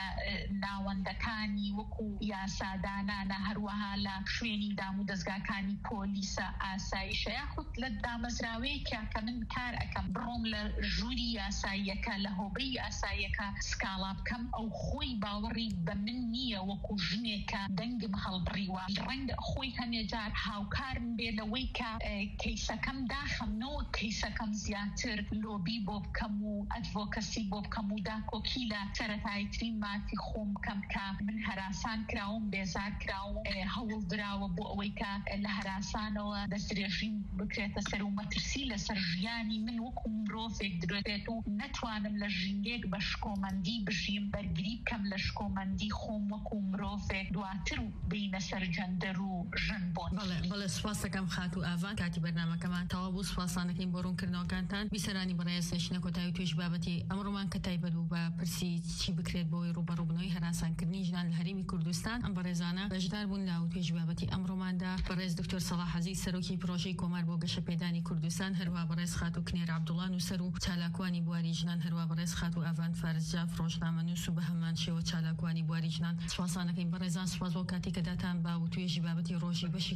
ناوەندەکانی وەکو یاسادانانە هەروەها لە شوێنی دام و دەستگاکانی پۆلیسە ئاسایشە یاخود لە دامەزراوەیەکە کە من کار ئەەکەم بڕۆم لە ژووری یاساییەکە لە هۆبەی یاساییەکە سکاڵا بکەم، ئەو خۆی باوەڕی بە من نییە وەکو ژنێکە دەنگم هەڵبڕیوە، ڕەنگە خۆی هەمێجار هاوکارم بێ لەوەی کە کەیسەکەم داخەمنەوە کەیسەکەم زیاتر لۆبی بۆ بکەم و ئەدڤۆکەسی بۆ بکەم و داکۆکی لە سەرەتاییترین مافی خۆم بکەم کە من هەراسان کراوم، بێزار کراوم، هەوڵ دراوە بۆ ئەوەی کە لە هەراسانەوە دەستدرێژین بکرێتە سەر و مەترسی لەسەر ژیانی من وەکو مرۆڤێک درێت و نەتوانم لە ژینگێک بە شکۆمەندی بژیم، بەرگری بکەم لە شکۆمەندی خۆم وەکو مرۆڤێک دواتر و بینە سەر جەندەر و ژن بۆن. بەڵێ سوپاس دەکەم خات و ئاڤان، کاتی بەرنامەکەمان تەواو بوو. سوپاسانەکەین بۆ ڕوونکردنەوەکانتان. بیسەرانی بەڕێز نشینە کۆتایی و توێژ بابەتی ئەمڕۆمان کە تایبەت بوو بە پرسی چی بکرێت بۆی ڕوبەڕووبوونەوەی هەراسانکردنی ژنان لە هەرێمی کوردستان. ئەم بەڕێزانە بەشدار بوون لە توێژ بابەتی ئەمڕۆماندا. بەڕێز دکتۆر سەلاح عەزیز سەرۆکی پرۆژەی کۆمار بۆ گەشەپێدانی کوردستان، هەروە بەڕێز خات و کنێر عەبدوڵڵا نووسەر و چالاکوانی بواری ژنان، هەروە بەڕێز خات و ئاڤان فارزجاف ڕۆژنامەنووس و بە هەمان شێوە چالاکوانی بواری ژنان. سوپاسانەکەین بەڕێزان، سوپاس بۆ کاتێک کە داتان با و توێژی بابەتی ڕۆژی بەشی